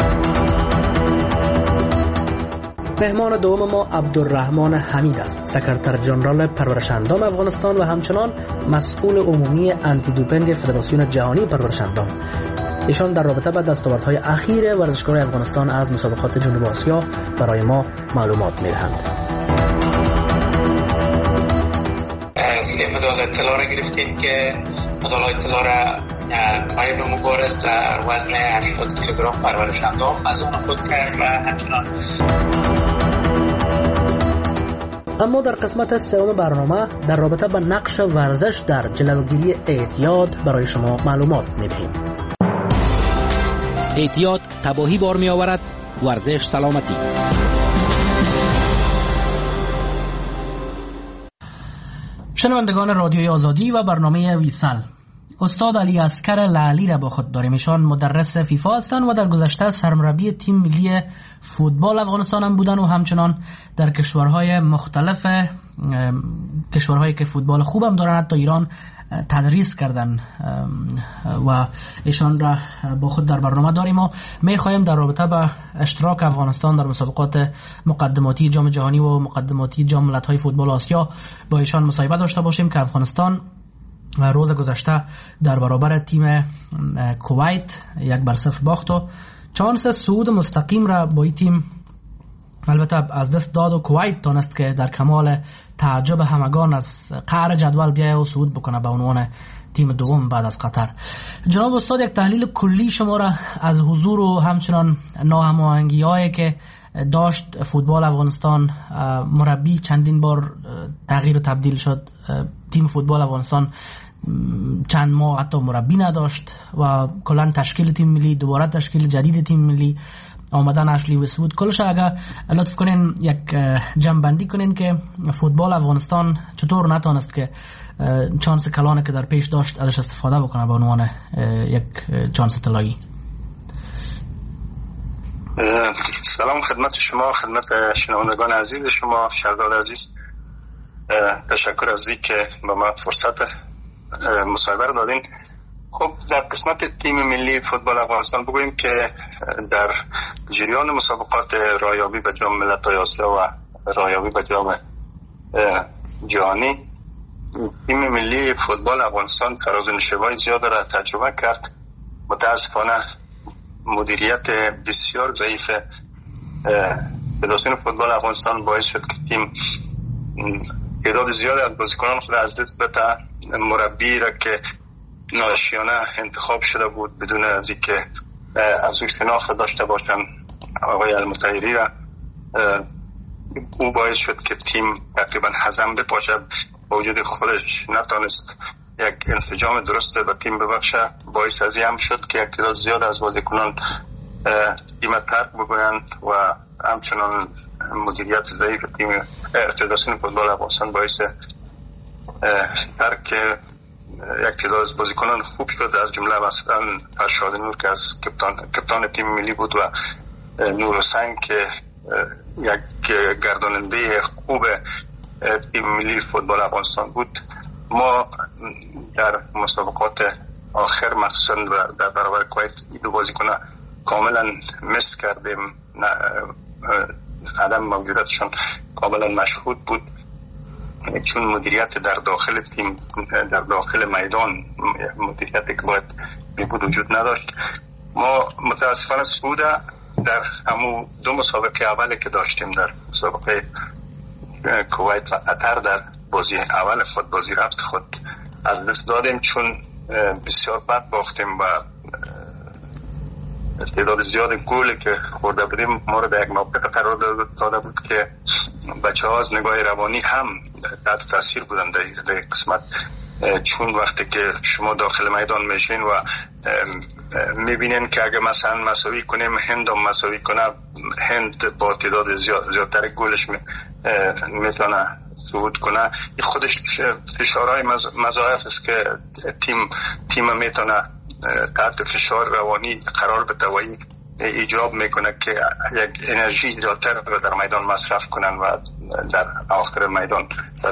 مهمان دوم ما عبدالرحمن حمید است، سکرتر ژنرال پرورش‌اندام افغانستان و همچنان مسئول عمومی آنتی دوپینگ فدراسیون جهانی پرورش‌اندام. ایشان در رابطه با دستاوردهای اخیر ورزشکاران افغانستان از مسابقات جنوب آسیا برای ما معلومات می‌دهند. مدال اطلاع را گرفتیم که مدال اطلاع را مایب مبارز در وزن 80 کیلوگرم پرورش‌اندام از اون خود کرد و همچنان. اما در قسمت سوم برنامه در رابطه با نقش ورزش در جلوگیری اعتیاد برای شما معلومات می‌دهیم. اعتیاد تباهی بار می‌آورد، ورزش سلامتی. شنوندگان رادیوی آزادی و برنامه ویسال، استاد علی عسکر لعلی را با خود داریم. ایشان مدرس فیفا هستند و در گذشته سرمربی تیم ملی فوتبال افغانستان هم بودن و همچنان در کشورهای مختلف، کشورهایی که فوتبال خوب هم دارن، حتی ایران، تدریس کردن و ایشان را با خود در برنامه داریم و میخواهیم در رابطه با اشتراک افغانستان در مسابقات مقدماتی جام جهانی و مقدماتی جام ملت‌های فوتبال آسیا با ایشان مصاحبه داشته باشیم که افغانستان روز گذشته در برابر تیم کویت 1-0 باخت و چانس صعود مستقیم را با این تیم البته از دست داد و کویت تانست که در کمال تعجب همگان از قعر جدول بیایه و صعود بکنه به عنوان تیم دوم بعد از قطر. جناب استاد، یک تحلیل کلی شما را از حضور و همچنان ناهماهنگی‌هایی که داشت فوتبال افغانستان، مربی چندین بار تغییر و تبدیل شد، تیم فوتبال افغانستان چند ماه حتی مربی نداشت و کلا تشکیل تیم ملی، دوباره تشکیل جدید تیم ملی، آمدن اشلی وست‌وود، کلش اگر لطف کنین یک جمع‌بندی کنین که فوتبال افغانستان چطور نتونست که چانس کلانی که در پیش داشت ازش استفاده بکنه به عنوان یک چانس طلایی. سلام خدمت شما، خدمت شنوندگان عزیز شما، شهردار عزیز. تشکر از اینکه به ما فرصت مصاحبه دادین. خب در قسمت تیم ملی فوتبال افغانستان بگوییم که در جریان مسابقات رایابی به جام ملت‌های آسیا و رایابی به جام جهانی، تیم ملی فوتبال افغانستان فراز و نشیب‌های زیاد را تجربه کرد. متاسفانه مدیریت بسیار ضعیف فدراسیون فوتبال افغانستان باعث شد که تیم تعداد زیادی از بازیکنان خود از دست بده. مربی را که ناشیانه انتخاب شده بود بدون از اینکه از او شناخت داشته باشن، آقای المطهری را، او باعث شد که تیم تقریبا هضم بپاشه. با وجود خودش نتونست یک انسجام درست به تیم ببخشه. باعث از این هم شد که یک تعداد زیاد از بازیکنان تیم ترک بکنن و همچنان مدیریت ضعیف تیم فدراسیون فوتبال افغانستان باعث ترک یک تعداد از بازیکنان خوب شد، از جمله مثلا فرشاد نور که از کپتان تیم ملی بود و نور حسین که یک گرداننده خوب تیم ملی فوتبال افغانستان بود. ما در مسابقات آخر مخصوصا در برابر کویت این دو بازیکن کاملا مس کردیم، عدم موجودیتشون کاملا مشهود بود، چون مدیریت در داخل تیم، در داخل میدان مدیریتی که باید بود وجود نداشت. ما متاسفانه صعود در همون دو مسابقه اولی که داشتیم، در مسابقه کویت و قطر، در بازی اول خود، بازی رفت خود از دست دادیم چون بسیار بد باختیم و تعداد زیاد گل که خورده بودیم ما رو به یک موقع قرار داده بود که بچه ها از نگاه روانی هم تحت تاثیر بودن در قسمت، چون وقتی که شما داخل میدان میشین و میبینین که اگه مثلا مساوی کنیم هند هم مساوی کنه، هند با تعداد زیادتر گلش میتونه صعود کنه، این خودش فشارهای مضاعف است که تیم میتونه تحت فشار روانی قرار بده و ایجاب میکنه که یک انرژی زیادتر رو در میدان مصرف کنن و در آخر میدان، در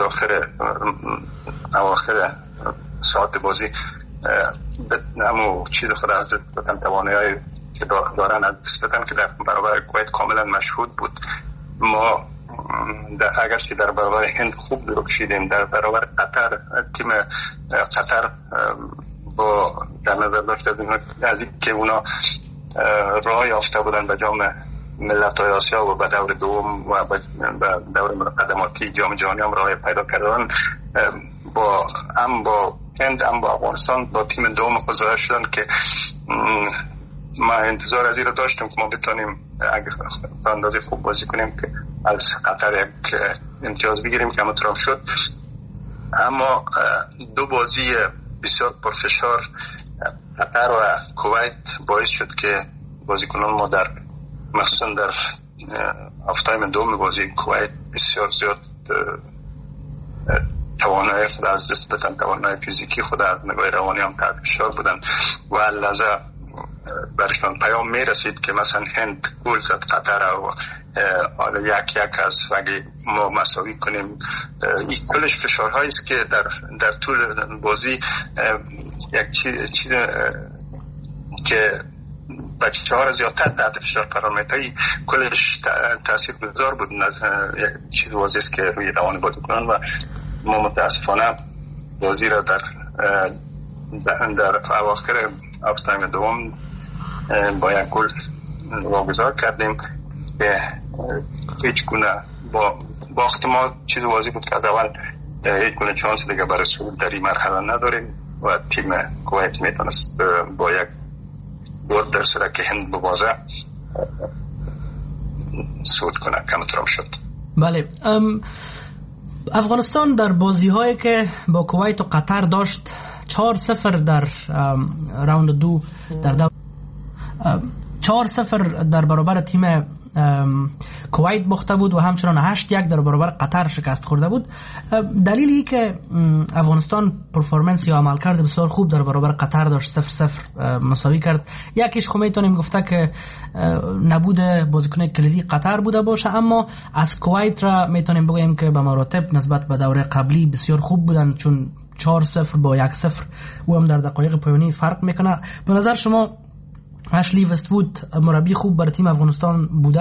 اواخر ساعت بازی همون چیز خود از دست بدن، توانایی که دارن از دست بدن که در برابر کویت کاملا مشهود بود. ما اگرچه در برابر هند خوب درکشیدیم، در برابر قطر، تیم قطر با در نظر داشته از این که اونا راه یافته بودن به جام ملت‌های آسیا و به دور دوم و به دور مقدماتی جام جهانی هم راه پیدا کردن، با هند هم با افغانستان با تیم دوم خود شدن که ما انتظار از این رو داشتیم که ما بتونیم اگه تا اندازه خوب بازی کنیم که از قطر یک امتیاز بگیریم که همونطور شد. اما دو بازی بسیار پرفشار قطر و کویت باعث شد که بازیکنان ما در مخصوصا در هفته دوم بازی کویت بسیار زیاد توانایی خود از دست بدن، توانایی فیزیکی خود از نگاه روانی هم تحت فشار بودن و لحظه برشان پیام می رسید که مثلا هند گل زد قطر و حالا یک از اگه ما مساوی کنیم. این کلش فشارهایی است که در طول بازی یک چیز که بچه ها را زیادتر تحت فشار قرار می‌دهید، کلش تاثیرگذار بود. یک چیز واضحه است که روی روان بازیکنان و ما متاسفانه بازی را در اواخر هاف تایم دوم با یک گل واگذار کردیم که هیچ گونه با باخت ما چیز واضح بود که از اول هیچ گونه چانس دیگه برای صعود در این مرحله نداریم و تیم کویت میتونست با یک برد در صورت که هند ببازه صعود کنه کمترم شد. بله، افغانستان در بازی هایی که با کویت و قطر داشت 4-0 در راوند 2 در 4-0 در برابر تیم کویت باخته بود و همچنان 8-1 در برابر قطر شکست خورده بود. دلیلی که افغانستان پرفورمنس یا عملکرد بسیار خوب در برابر قطر داشت، 0-0 مساوی کرد، یکیش خب میتونیم گفته که نبود بازیکن کلیدی قطر بوده باشه، اما از کویت را میتونیم بگوییم که به مراتب نسبت به دوره قبلی بسیار خوب بودن، چون 4-0 با 1-0 و هم در دقایق پایانی فرق میکنه. به نظر شما اشلی وست‌وود مربی خوب برای تیم افغانستان بوده؟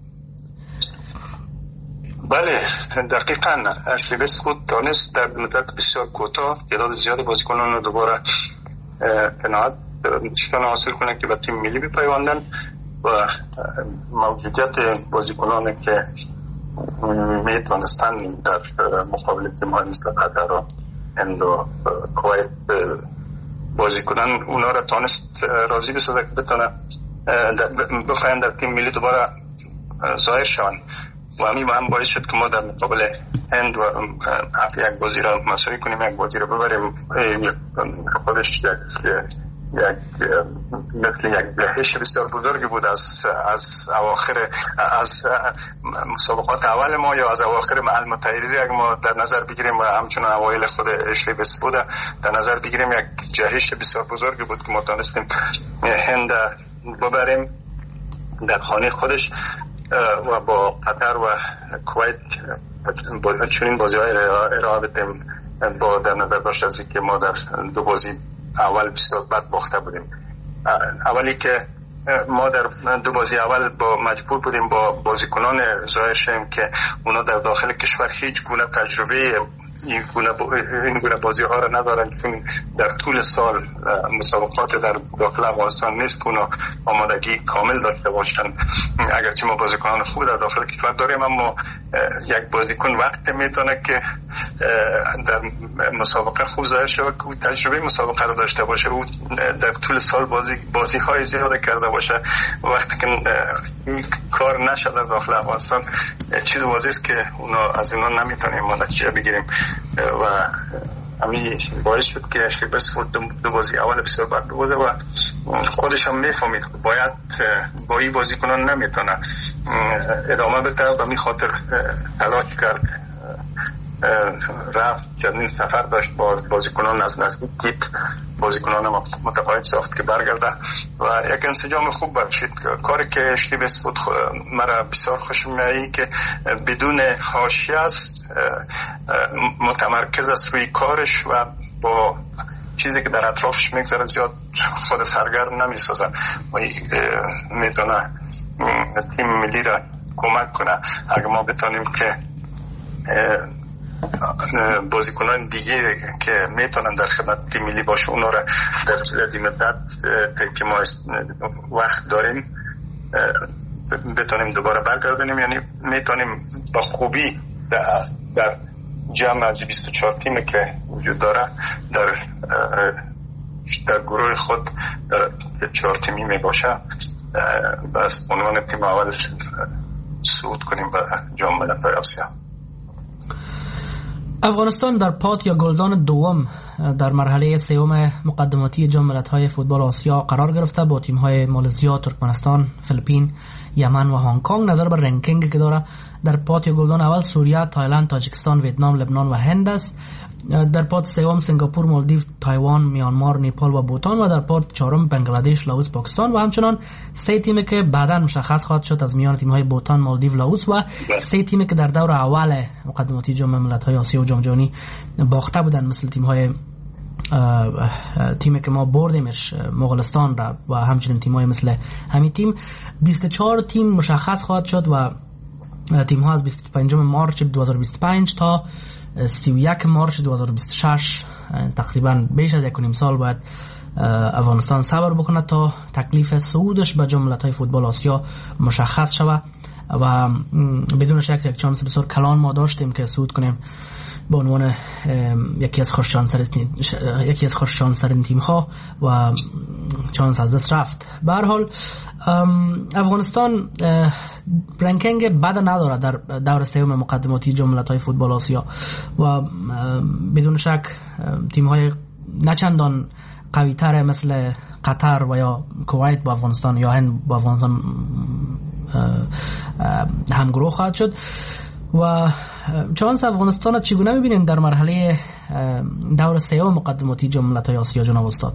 بله، دقیقاً اشلی وست‌وود دانست در مدت بسیار کوتاه تعداد زیاد بازیکنان رو دوباره قناعت حاصل کنه که به تیم ملی بپیوندن و موجودیت بازیکنانی که میتونستن در مقابل تیم‌های مثل قطر و هند و کویت بازی کنن، اونا را تانست راضی بسازه که بتونه بخواین در تیم ملی دوباره ظاهر شون و همین هم باعث شد که ما در مقابل هند و یک بازی را مساوی کنیم، یک بازی را ببریم. خودش مثل یک جهش بسیار بزرگی بود از اواخر از مسابقات اول ما یا از اواخر محل متحری اگر ما در نظر بگیریم و همچنان اوایل خود اشلی وست‌وود در نظر بگیریم، یک جهش بسیار بزرگی بود که ما تونستیم هند ببریم در خانه خودش و با قطر و کویت چنین بازی‌های ارائه بدیم با در نظر داشت از اینکه ما در دو بازی اول بسیار بد باخته بودیم. اولی که ما در دو بازی اول با مجبور بودیم با بازیکنان ظاهر شیم که اونا در داخل کشور هیچ گونه تجربه این گونه بازی ها را ندارن، چون در طول سال مسابقات در داخل افغانستان نیست که اونا آمادگی کامل داشته باشن. اگرچه ما بازیکنان خوب در داخل کشور داریم، اما یک بازیکن وقت میتونه که در مسابقه خوب ظاهر شود که تجربه مسابقه رو داشته باشه، او در طول سال بازی های زیاده کرده باشه. وقتی که این کار نشد در داخل افغانستان، چیز واضحه است که از اونا نمیتونیم ما نتیجه بگیریم و همین باعث شد که اشلی وست‌وود دو بازی اول بسیار بد بازه و خودش هم میفهمید باید با این بازیکنان نمیتونه ادامه بده و همین خاطر تلاش کرد، رفت چندین سفر داشت با بازیکنان از نزدیک دید، بازیکنان متقاعد ساخت که برگرده و یک انسجام خوب باشید. کاری که اشلی وست‌وود مرا بسیار خوش میاد که بدون حاشیه است، متمرکز است روی کارش و با چیزی که در اطرافش میگذره زیاد خود سرگرم نمیسازه و میتونه تیم ملی را کمک کنه. اگر ما بتونیم که بازیکنان دیگه که میتونن در خدمت تیم ملی باشه اونا را در طول مدت که ما وقت داریم بتونیم دوباره برگردونیم، یعنی میتونیم با خوبی در جمع از 24 تیمی که وجود داره در گروه خود در 4 تیمی می باشه بس عنوان تیم اول صعود کنیم به جام ملت‌های آسیا. افغانستان در پات یا گلدان دوم در مرحله سوم مقدماتی جام ملت‌های فوتبال آسیا قرار گرفته با تیم‌های مالزیا، ترکمنستان، فیلیپین، یمن و هنگ کنگ. نظر بر رنکینگ که داره در پات یا گلدان اول سوریه، تایلند، تاجیکستان، ویتنام، لبنان و هند است. در پات سوم سنگاپور، مالدیو، تایوان، میانمار، نیپال و بوتان و در پات چهارم بنگلادش، لاوس، پاکستان و همچنان 3 تیمی که بعداً مشخص خواهد شد از میان تیم‌های بوتان، مالدیو، لاوس و 3 تیمی که در دور اول مقدماتی جام ملت‌های آسیا و جام جهانی باخته بودند، مثل تیمی که ما بردیمش مغولستان را و همچنین تیم‌های مثل همین تیم. 24 تیم مشخص خواهد شد و تیم‌ها از 25 مارچ 2025 تا 31 مارچ 2026 تقریبا بیش از 1.5 سال باید افغانستان صبر بکنه تا تکلیف صعودش به جام ملت‌های فوتبال آسیا مشخص شود و بدون شک یک چانس بسیار کلان ما داشتیم که صعود کنیم به عنوان یکی از خوششانس‌ترین تیم‌ها و چانس از دست رفت. به هر حال افغانستان رنکینگ بد نداره در دور سوم مقدماتی جام ملت‌های فوتبال آسیا و بدون شک تیم‌های نچندان قوی‌تر مثل قطر و یا کویت با افغانستان یا هند با افغانستان همگروه خواهد شد. و چانس افغانستان چگونه می‌بینیم در مرحله دور سوم مقدماتی جام ملت‌های آسیا جناب استاد؟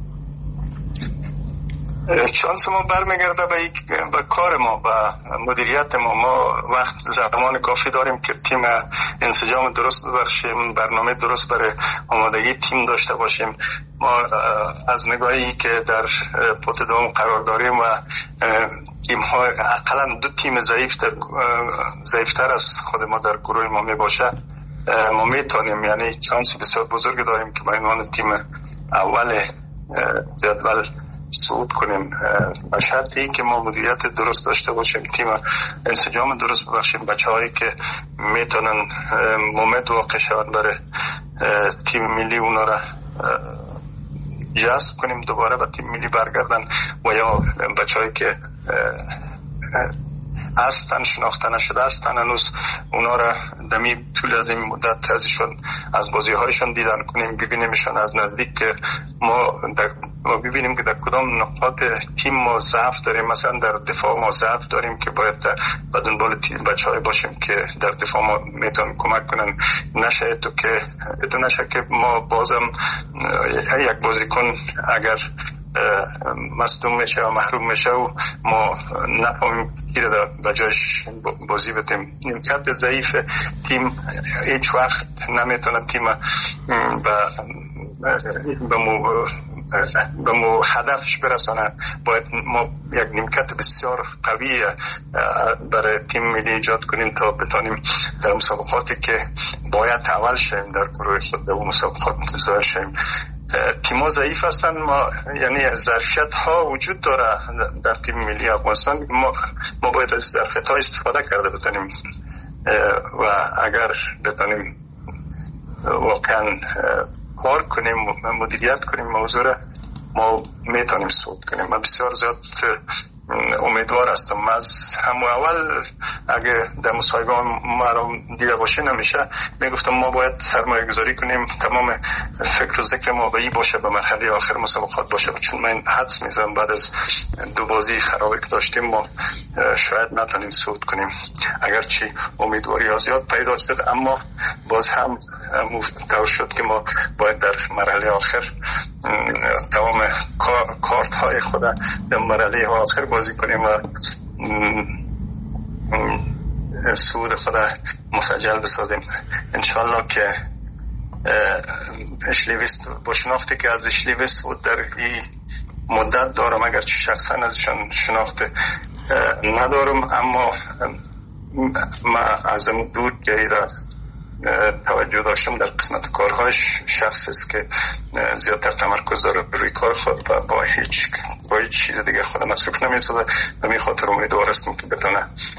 شانس ما برمیگرده به کار ما، به مدیریت ما وقت زمان کافی داریم که تیم انسجام درست ببخشیم، برنامه درست برای آمادگی تیم داشته باشیم. ما از نگاهی که در پوت دوم قرار داریم و تیم ها اقلا 2 تیم ضعیفتر از خود ما در گروه ما می باشه، ما میتونیم، یعنی چانس بسیار بزرگ داریم که با عنوان تیم اول جدول صعود کنیم، به شرطی که ما مدیریت درست داشته باشیم، تیم انسجام درست ببخشیم، بچه‌هایی که میتونن مومد واقع شوند برای تیم ملی اونا را جذب کنیم دوباره به تیم ملی برگردن و یا بچه‌هایی که هستن شناخته نشده هستن هنوز اونا را دمی طول از این مدت ازشون از بازی هایشون دیدن کنیم، ببینیمشون از نزدیک که ما ببینیم که در کدام نقاط تیم ما ضعف داریم. مثلا در دفاع ما ضعف داریم که باید به دنبال بچه‌های باشیم که در دفاع ما میتونن کمک کنن. نشه تو که بدون شک که ما بازم یک بازیکن اگر مصدوم میشه و محروم میشه و ما نفهمیم که در جایش بازی بدیم. نیمکت ضعیف تیم هیچ وقت نمیتونه تیم به مو هدفش برسانه. باید ما یک نیمکت بسیار قوی برای تیم ملی ایجاد کنیم تا بتانیم در مسابقاتی که باید اول شیم در گروه خود و مسابقات ظاهر شیم. تیم‌ها ضعیف هستن، ما یعنی ظرفیت ها وجود داره در تیم ملی افغانستان، ما باید از ظرفیت ها استفاده کرده بتانیم و اگر بتانیم واقعا کار کنیم مدیریت کنیم موضوع را، ما میتونیم صعود کنیم. من بسیار زیاد امیدوار هستم. از همون اول اگه در مصاحبه ما رو دیده باشه نمیشه میگفتم ما باید سرمایه گذاری کنیم، تمام فکر و ذکر ما به این باشه به مرحله آخر مسابقات باشه، چون من حدس میزنم بعد از 2 بازی خرابی که داشتیم ما شاید نتونیم صعود کنیم، اگرچه امیدواری ها زیاد پیدا شد، اما باز هم طور شد که ما باید در مرحله آخر تمام کارت های خود در مرحله آخر بازی کنیم و صعود خود مسجل بسازیم. انشالله که اشلیویست با شناختی که از اشلیویست بود در این مدت دارم، اگرچه شخصا ازشان شناخت ندارم، اما ما از این دور جایی را توجه داشتم در قسمت کارهاش. شخص است که زیادتر تمرکز داره روی کار خود و با هیچ چیز دیگه خود مصروف نمی‌سازه. به این خاطر امیدوار هستم که بتونه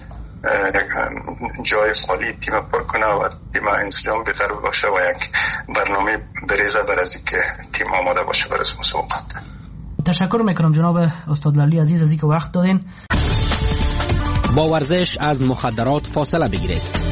جای خالی تیم پر کنه و تیم انسجام بهتر باشه و یک برنامه بریزه بر از اینکه تیم آماده باشه برای مسابقات. تشکر میکنم جناب استاد لالی عزیز از اینکه وقت دادین. با ورزش از مخدرات فاصله بگیرید.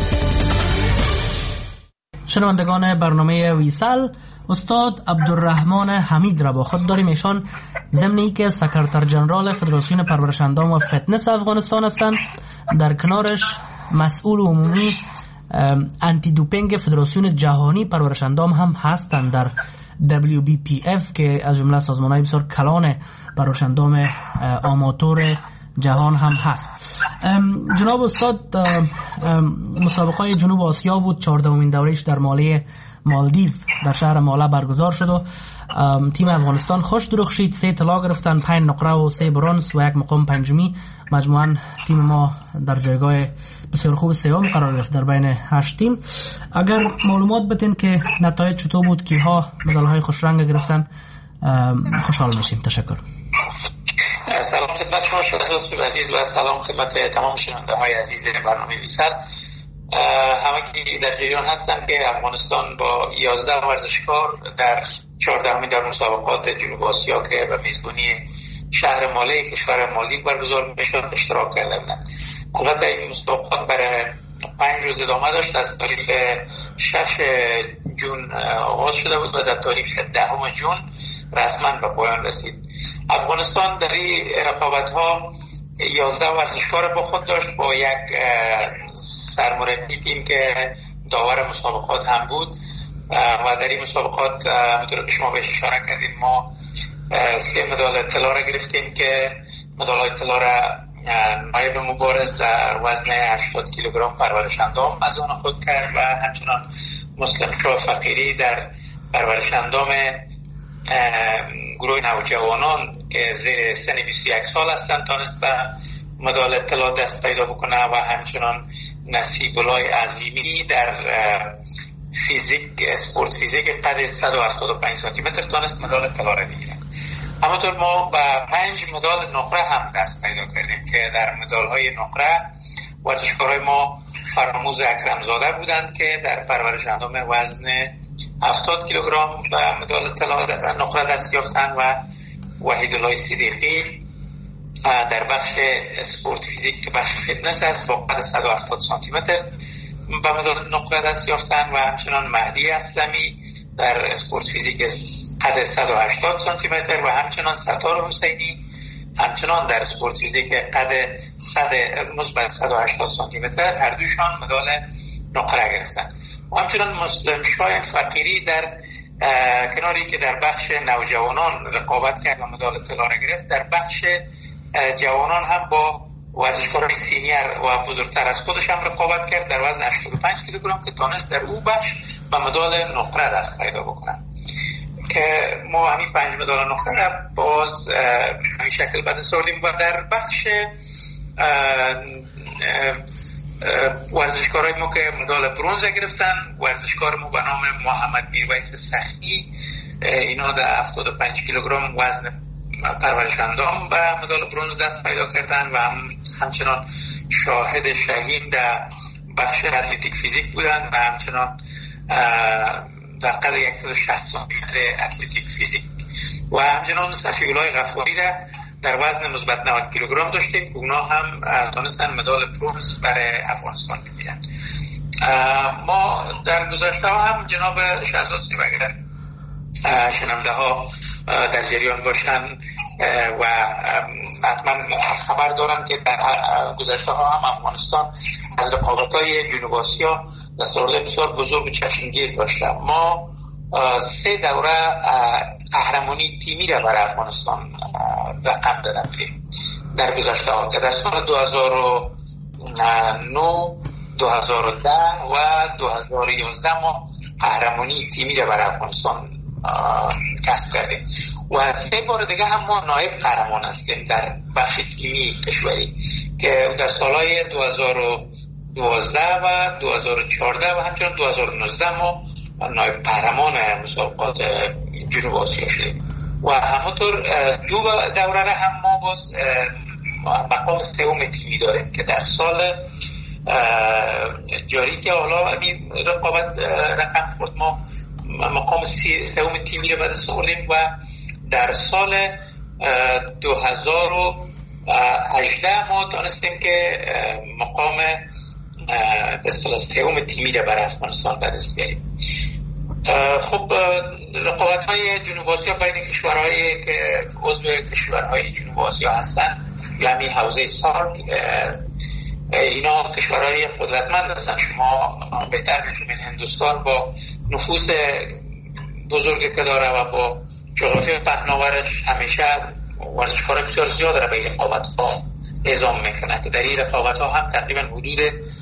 شنوندگان برنامه ویسال، استاد عبدالرحمن حمید را با خود داریم. ایشان ضمن که سکرتر جنرال فدراسیون پرورش اندام و فتنس افغانستان هستند، در کنارش مسئول عمومی انتی دوپینگ فدراسیون جهانی پرورش‌اندام هم هستند در WBPF که از جمله سازمان‌های بسیار کلان پرورش‌اندام آماتور جهان هم هست. جناب استاد، مسابقه جنوب آسیا بود، 14مین دورهش در مالدیو در شهر ماله برگزار شد و تیم افغانستان خوش درخشید، 3 طلا گرفتن، 5 نقره و 3 برنز و 1 مقام پنجمی. مجموعاً تیم ما در جایگاه بسیار خوب سوم قرار گرفت در بین 8 تیم. اگر معلومات بدین که نتایج چطور بود، کیها مدال های خوش رنگ گرفتن، خوشحال میشیم. تشکر. سلام خدمت شما شهرزاد عزیز و سلام خدمت تمام شنونده های عزیز برنامه ویسر. همگی در جریان هستند که افغانستان با 11 ورزشکار در 14مین دور مسابقات جنوب آسیا که به میزبانی شهر ماله کشور مالدیو برگزار میشد اشتراک کرده بودند. البته این مسابقات برای 5 روز ادامه داشت. از تاریخ 6 جون آغاز شده بود و در تاریخ 10 جون رسما به پایان رسید. افغانستان در این رقابت‌ها 11 ورزشکار با خود داشت با یک سرمربی تیم که داور مسابقات هم بود و در این مسابقات همونطور که شما بهش اشاره کردیم ما 3 مدال طلا را گرفتیم که مدال طلا را نایب مبارز در وزن 80 کیلوگرم پرورش‌اندام از آن خود کرد و همچنان مسلم شاه فقیری در پرورش‌اندام گروه نوجوانان که زیر سن 21 سال هستند تانست به مدال طلا دست پیدا بکنه و همچنان نصیب الله عظیمی در اسپورت فیزیک قد 175 سانتی متر تانست مدال طلا را بگیره. همونطور ما با 5 مدال نقره هم دست پیدا کردیم که در مدال های نقره ورزشکارای ما فراموز اکرمزاده بودند که در پرورش‌اندام وزن 70 کیلوگرم و مدال طلا نقره دست یافتند و وحیدالله صدیقی در بخش اسپورت فیزیک که بخش فتنس است با قد 170 سانتی متر به مدال نقره دست یافتند و همچنان مهدی اسلمی در اسپورت فیزیک قد 180 سانتی متر و همچنان ستار حسینی همچنان در اسپورت فیزیک قد 180 سانتی متر هر دوشان مدال نقره گرفتند. و همچنان مسلم شاه فقیری در کناری که در بخش نوجوانان رقابت کرد و مدال طلا را گرفت، در بخش جوانان هم با ورزشکاران سینیر و بزرگتر از خودش هم رقابت کرد در وزن 85 کیلوگرم که تانست در او بخش به مدال نقره دست پیدا بکنه که ما همین 5 مدال نقره را باز همین شکل بعد سردیم. و در بخش ورزشکارای ما که مدال برنز گرفتن، ورزشکار ما به نام محمد میرویس سخی، اینا در 75 کیلوگرم وزن پرورش‌اندام به مدال برنز دست پیدا کردن و همچنان شاهد شهید در بخش اتلتیک فیزیک بودن و همچنان در قد 160 سانتی متر اتلتیک فیزیک و همچنان صفی‌الله غفاری را در وزن مثبت 90 کیلوگرم داشتیم که اونا هم تونستن مدال برنز برای افغانستان بگیرن. ما در گذشته هم جناب شهزاد سیبگر شنونده ها در جریان باشن و حتما خبر دارن که در گذشته ها هم افغانستان از رقابت‌های جنوب آسیا دستاورد بسیار بزرگ و چشمگیر داشته. ما 3 دوره قهرمانی تیمی را برای افغانستان رقم داده بودیم در گذشته ها که در سال 2009 2010 و 2011 ما قهرمانی تیمی را برای افغانستان کسب کردیم و 3 بار دیگه هم ما نایب قهرمان هستیم در بخش تیمی کشوری که در سالهای 2012 و 2014 و همچنین 2019 ما نایب قهرمان مسابقات جنوب آسیا شدیم و همونطور 2 دوره را هم ما باز مقام 3 تیمی داریم که در سال جاری که حالا این رقابت رقم خورد ما مقام 3 تیمی را به دست آوردیم و در سال 2018 ما تونستیم که مقام به اصطلاح 3 تیمی را برای افغانستان به دست بیاریم. خب رقابت‌های جنوب آسیا بین کشورهایی که عضو کشورهای جنوب آسیا هستن یعنی حوزه سارک اینا کشورهای قدرتمند هستند. شما بهتر می‌دونید هندوستان با نفوذ بزرگی که داره و با جغرافی پهناورش همیشه ورزشکارای بسیار زیاد را به رقابت‌ها اعزام میکنه که در این رقابت‌ها هم تقریبا حدود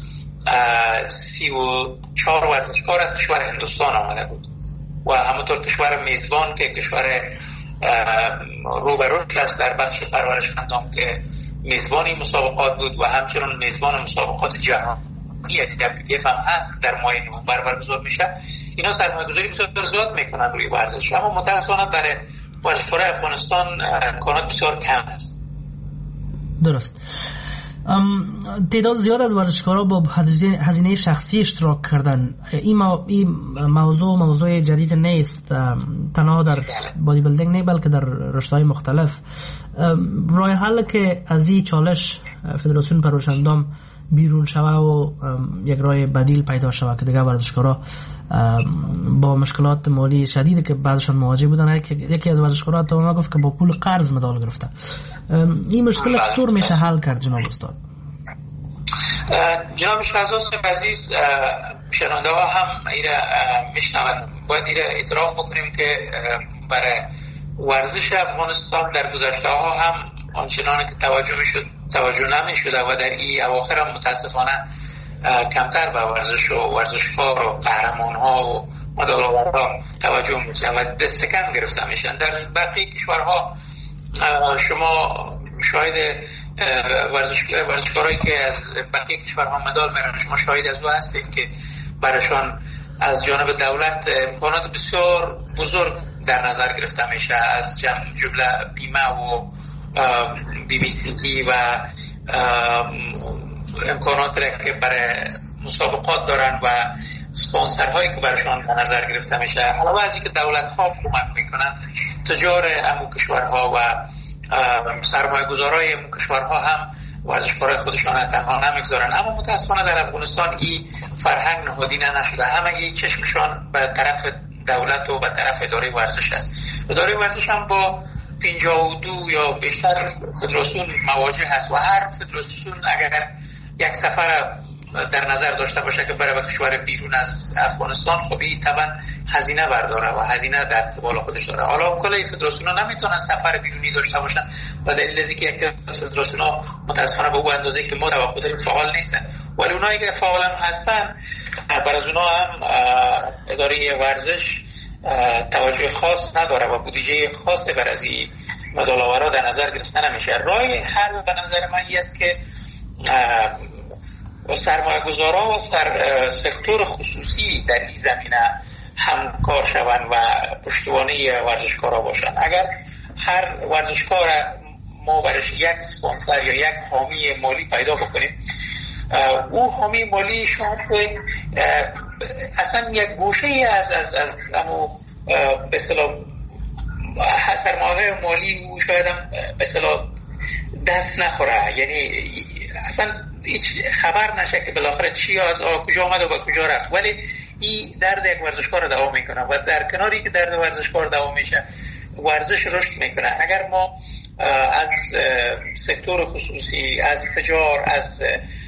34 ورزشکار از کشور هندوستان آمده بود و همونطور کشور میزبان که کشور روبروش است در بخش پرورش اندام که میزبانی مسابقات بود و همچنین میزبان مسابقات جهانی WPF هم هست در ماه نوامبر برگزار میشه. اینا سرمایه‌گذاری بسیار زیاد میکنن روی ورزش، اما متأسفانه برای ورزشکارای افغانستان امکانات بسیار کم است. درست. تعداد زیاد از ورزشکارا با هزینه شخصی اشتراک کردن. این موضوع جدید نیست، تنها در بادی بیلدینگ نه بلکه در رشته‌های مختلف. راه حل که از این چالش فدراسیون پرورش اندام بیرون شوه و یک راه بدیل پیدا شوه که دیگه ورزشکارا با مشکلات مالی شدیدی که بعضشان مواجه بودن، یکی از ورزشکارا تا ما گفت که با پول قرض مدال گرفته. این مشکل چطور میشه حل کرد جناب استاد؟ جناب شهزاد عزیز، شنونده ها هم ایره میشنون. باید ایره اعتراف بکنیم که برای ورزش افغانستان در گذشته ها هم آنچنان که توجه نمیشده و در این اواخر هم متاسفانه کمتر به ورزش و ورزشکار و قهرمان ها و مدال‌آورها توجه میشه و دست کم گرفته میشن. در بقیه کشورها شما شاهد ورزشکارایی که از بقیه کشورها مدال میارن، شما شاهد از او هستید که برایشان از جانب دولت امکانات بسیار بزرگ در نظر گرفته میشه، از جمله بیمه و BBCT و امکانات که برای مسابقات دارن و سپانسرهایی که برایشان در نظر گرفته میشه. علاوه از اینکه دولت ها کمک میکنن، تجار امو کشورها و سرمایه گذارای امو کشورها هم ورزشکارای خودشان تنها نمیگذارن. اما متاسفانه در افغانستان این فرهنگ نهادینه نشده، همه چشمشان به طرف دولت و به طرف اداره ورزش است. اداره ورزش هم با 52 یا بیشتر فدراسیون مواجه هست و هر فدراسیون اگر یک سفر در نظر داشته باشه که برای کشور بیرون از افغانستان، خب این طبعا هزینه برداره و هزینه در قبال خودش داره. حالا کل فدراسیون ها نمیتونن سفر بیرونی داشته باشن و دلیل از اینکه یک فدراسیون ها متاسفانه به اون اندازه که ما توقع داریم فعال نیستن، ولی اونایی که فعال هستن برای از اونها هم اداره ورزش توجه خاص نداره و بودجه خاص بر از این مدال‌آورها در نظر گرفته نمیشه. راه حل به نظر من این است که سرمایه‌گذارا و سکتور خصوصی در این زمینه همکار شوند و پشتوانه ورزشکارا باشند. اگر هر ورزشکار ما برش یک اسپانسر یا یک حامی مالی پیدا بکنیم، او حامی مالی شاید اصلا یک گوشه از امو به اصطلاح سرمایه مالی او شاید هم به اصطلاح دست نخوره، یعنی اصلا هیچ خبر نشه که بالاخره چی از کجا آمد و با کجا رفت، ولی این درد یک ورزشکار دوام میکنه و در کناری که درد ورزشکار دوام میشه ورزش رشد میکنه. اگر ما از سکتور خصوصی، از تجار، از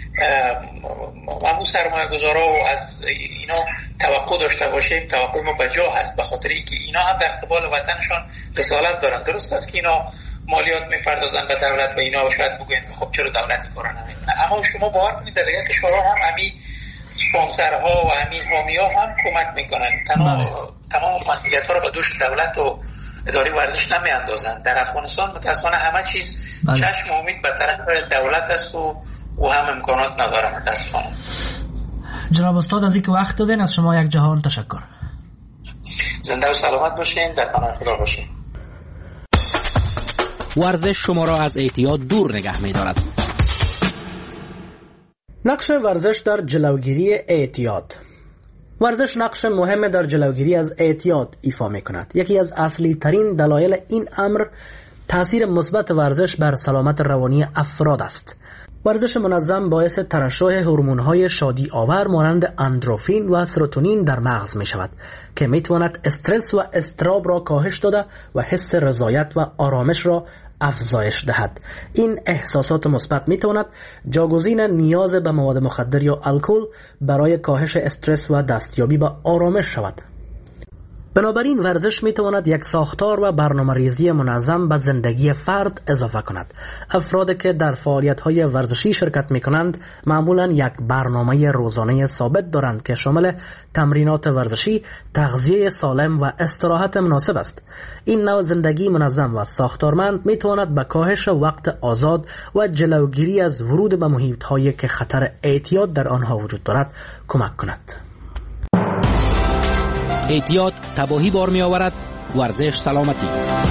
همون سرمایه گذارا و از اینا توقع داشته باشیم، توقع ما بجا هست، به خاطر اینکه اینا هم در قبال وطنشان رسالت دارن. درست است که اینا مالیات میپردازن به دولت و اینا شاید بگوین خب چرا دولت کارا نمیکنه، اما شما باور کنید در دیگر کشورها هم همین اسپانسرها و همین حامی‌ها هم کمک میکنن، تمام مسئولیت‌ها رو به دوش دولت و اداره ورزش نمیاندازن. در افغانستان متأسفانه همه چیز چشم امید به طرف دولت است و هم امکانات نداره متأسفانه. جناب استاد از اینکه وقت دادین از شما یک جهان تشکر. زنده و سلامت باشین، در پناه خدا باشین. ورزش شما را از اعتیاد دور نگه می‌دارد. نقش ورزش در جلوگیری اعتیاد. ورزش نقش مهم در جلوگیری از اعتیاد ایفا می‌کند. یکی از اصلی ترین دلایل این امر تأثیر مثبت ورزش بر سلامت روانی افراد است. ورزش منظم باعث ترشح هورمون‌های شادی آور مانند اندروفین و سروتونین در مغز می شود که می تواند استرس و اضطراب را کاهش داده و حس رضایت و آرامش را افزایش دهد. این احساسات مثبت میتواند جاگزین نیاز به مواد مخدر یا الکل برای کاهش استرس و دستیابی به آرامش شود. بنابراین ورزش میتواند یک ساختار و برنامه‌ریزی منظم به زندگی فرد اضافه کند. افرادی که در فعالیت‌های ورزشی شرکت می‌کنند معمولاً یک برنامه روزانه ثابت دارند که شامل تمرینات ورزشی، تغذیه سالم و استراحت مناسب است. این نوع زندگی منظم و ساختارمند میتواند به کاهش وقت آزاد و جلوگیری از ورود به محیط‌هایی که خطر اعتیاد در آنها وجود دارد کمک کند. اعتیاد تباهی بار می آورد، ورزش سلامتی.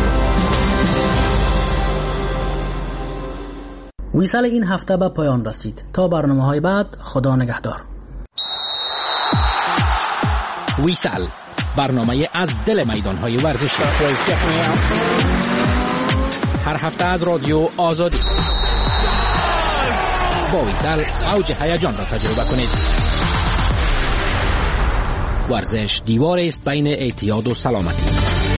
ویسال این هفته به پایان رسید. تا برنامه‌های بعد، خدا نگهدار. ویسال، برنامه از دل میدان‌های ورزشی. هر هفته از رادیو آزادی. با ویسال اوج هیجان را تجربه کنید. ورزش دیواری است بین اعتیاد و سلامتی.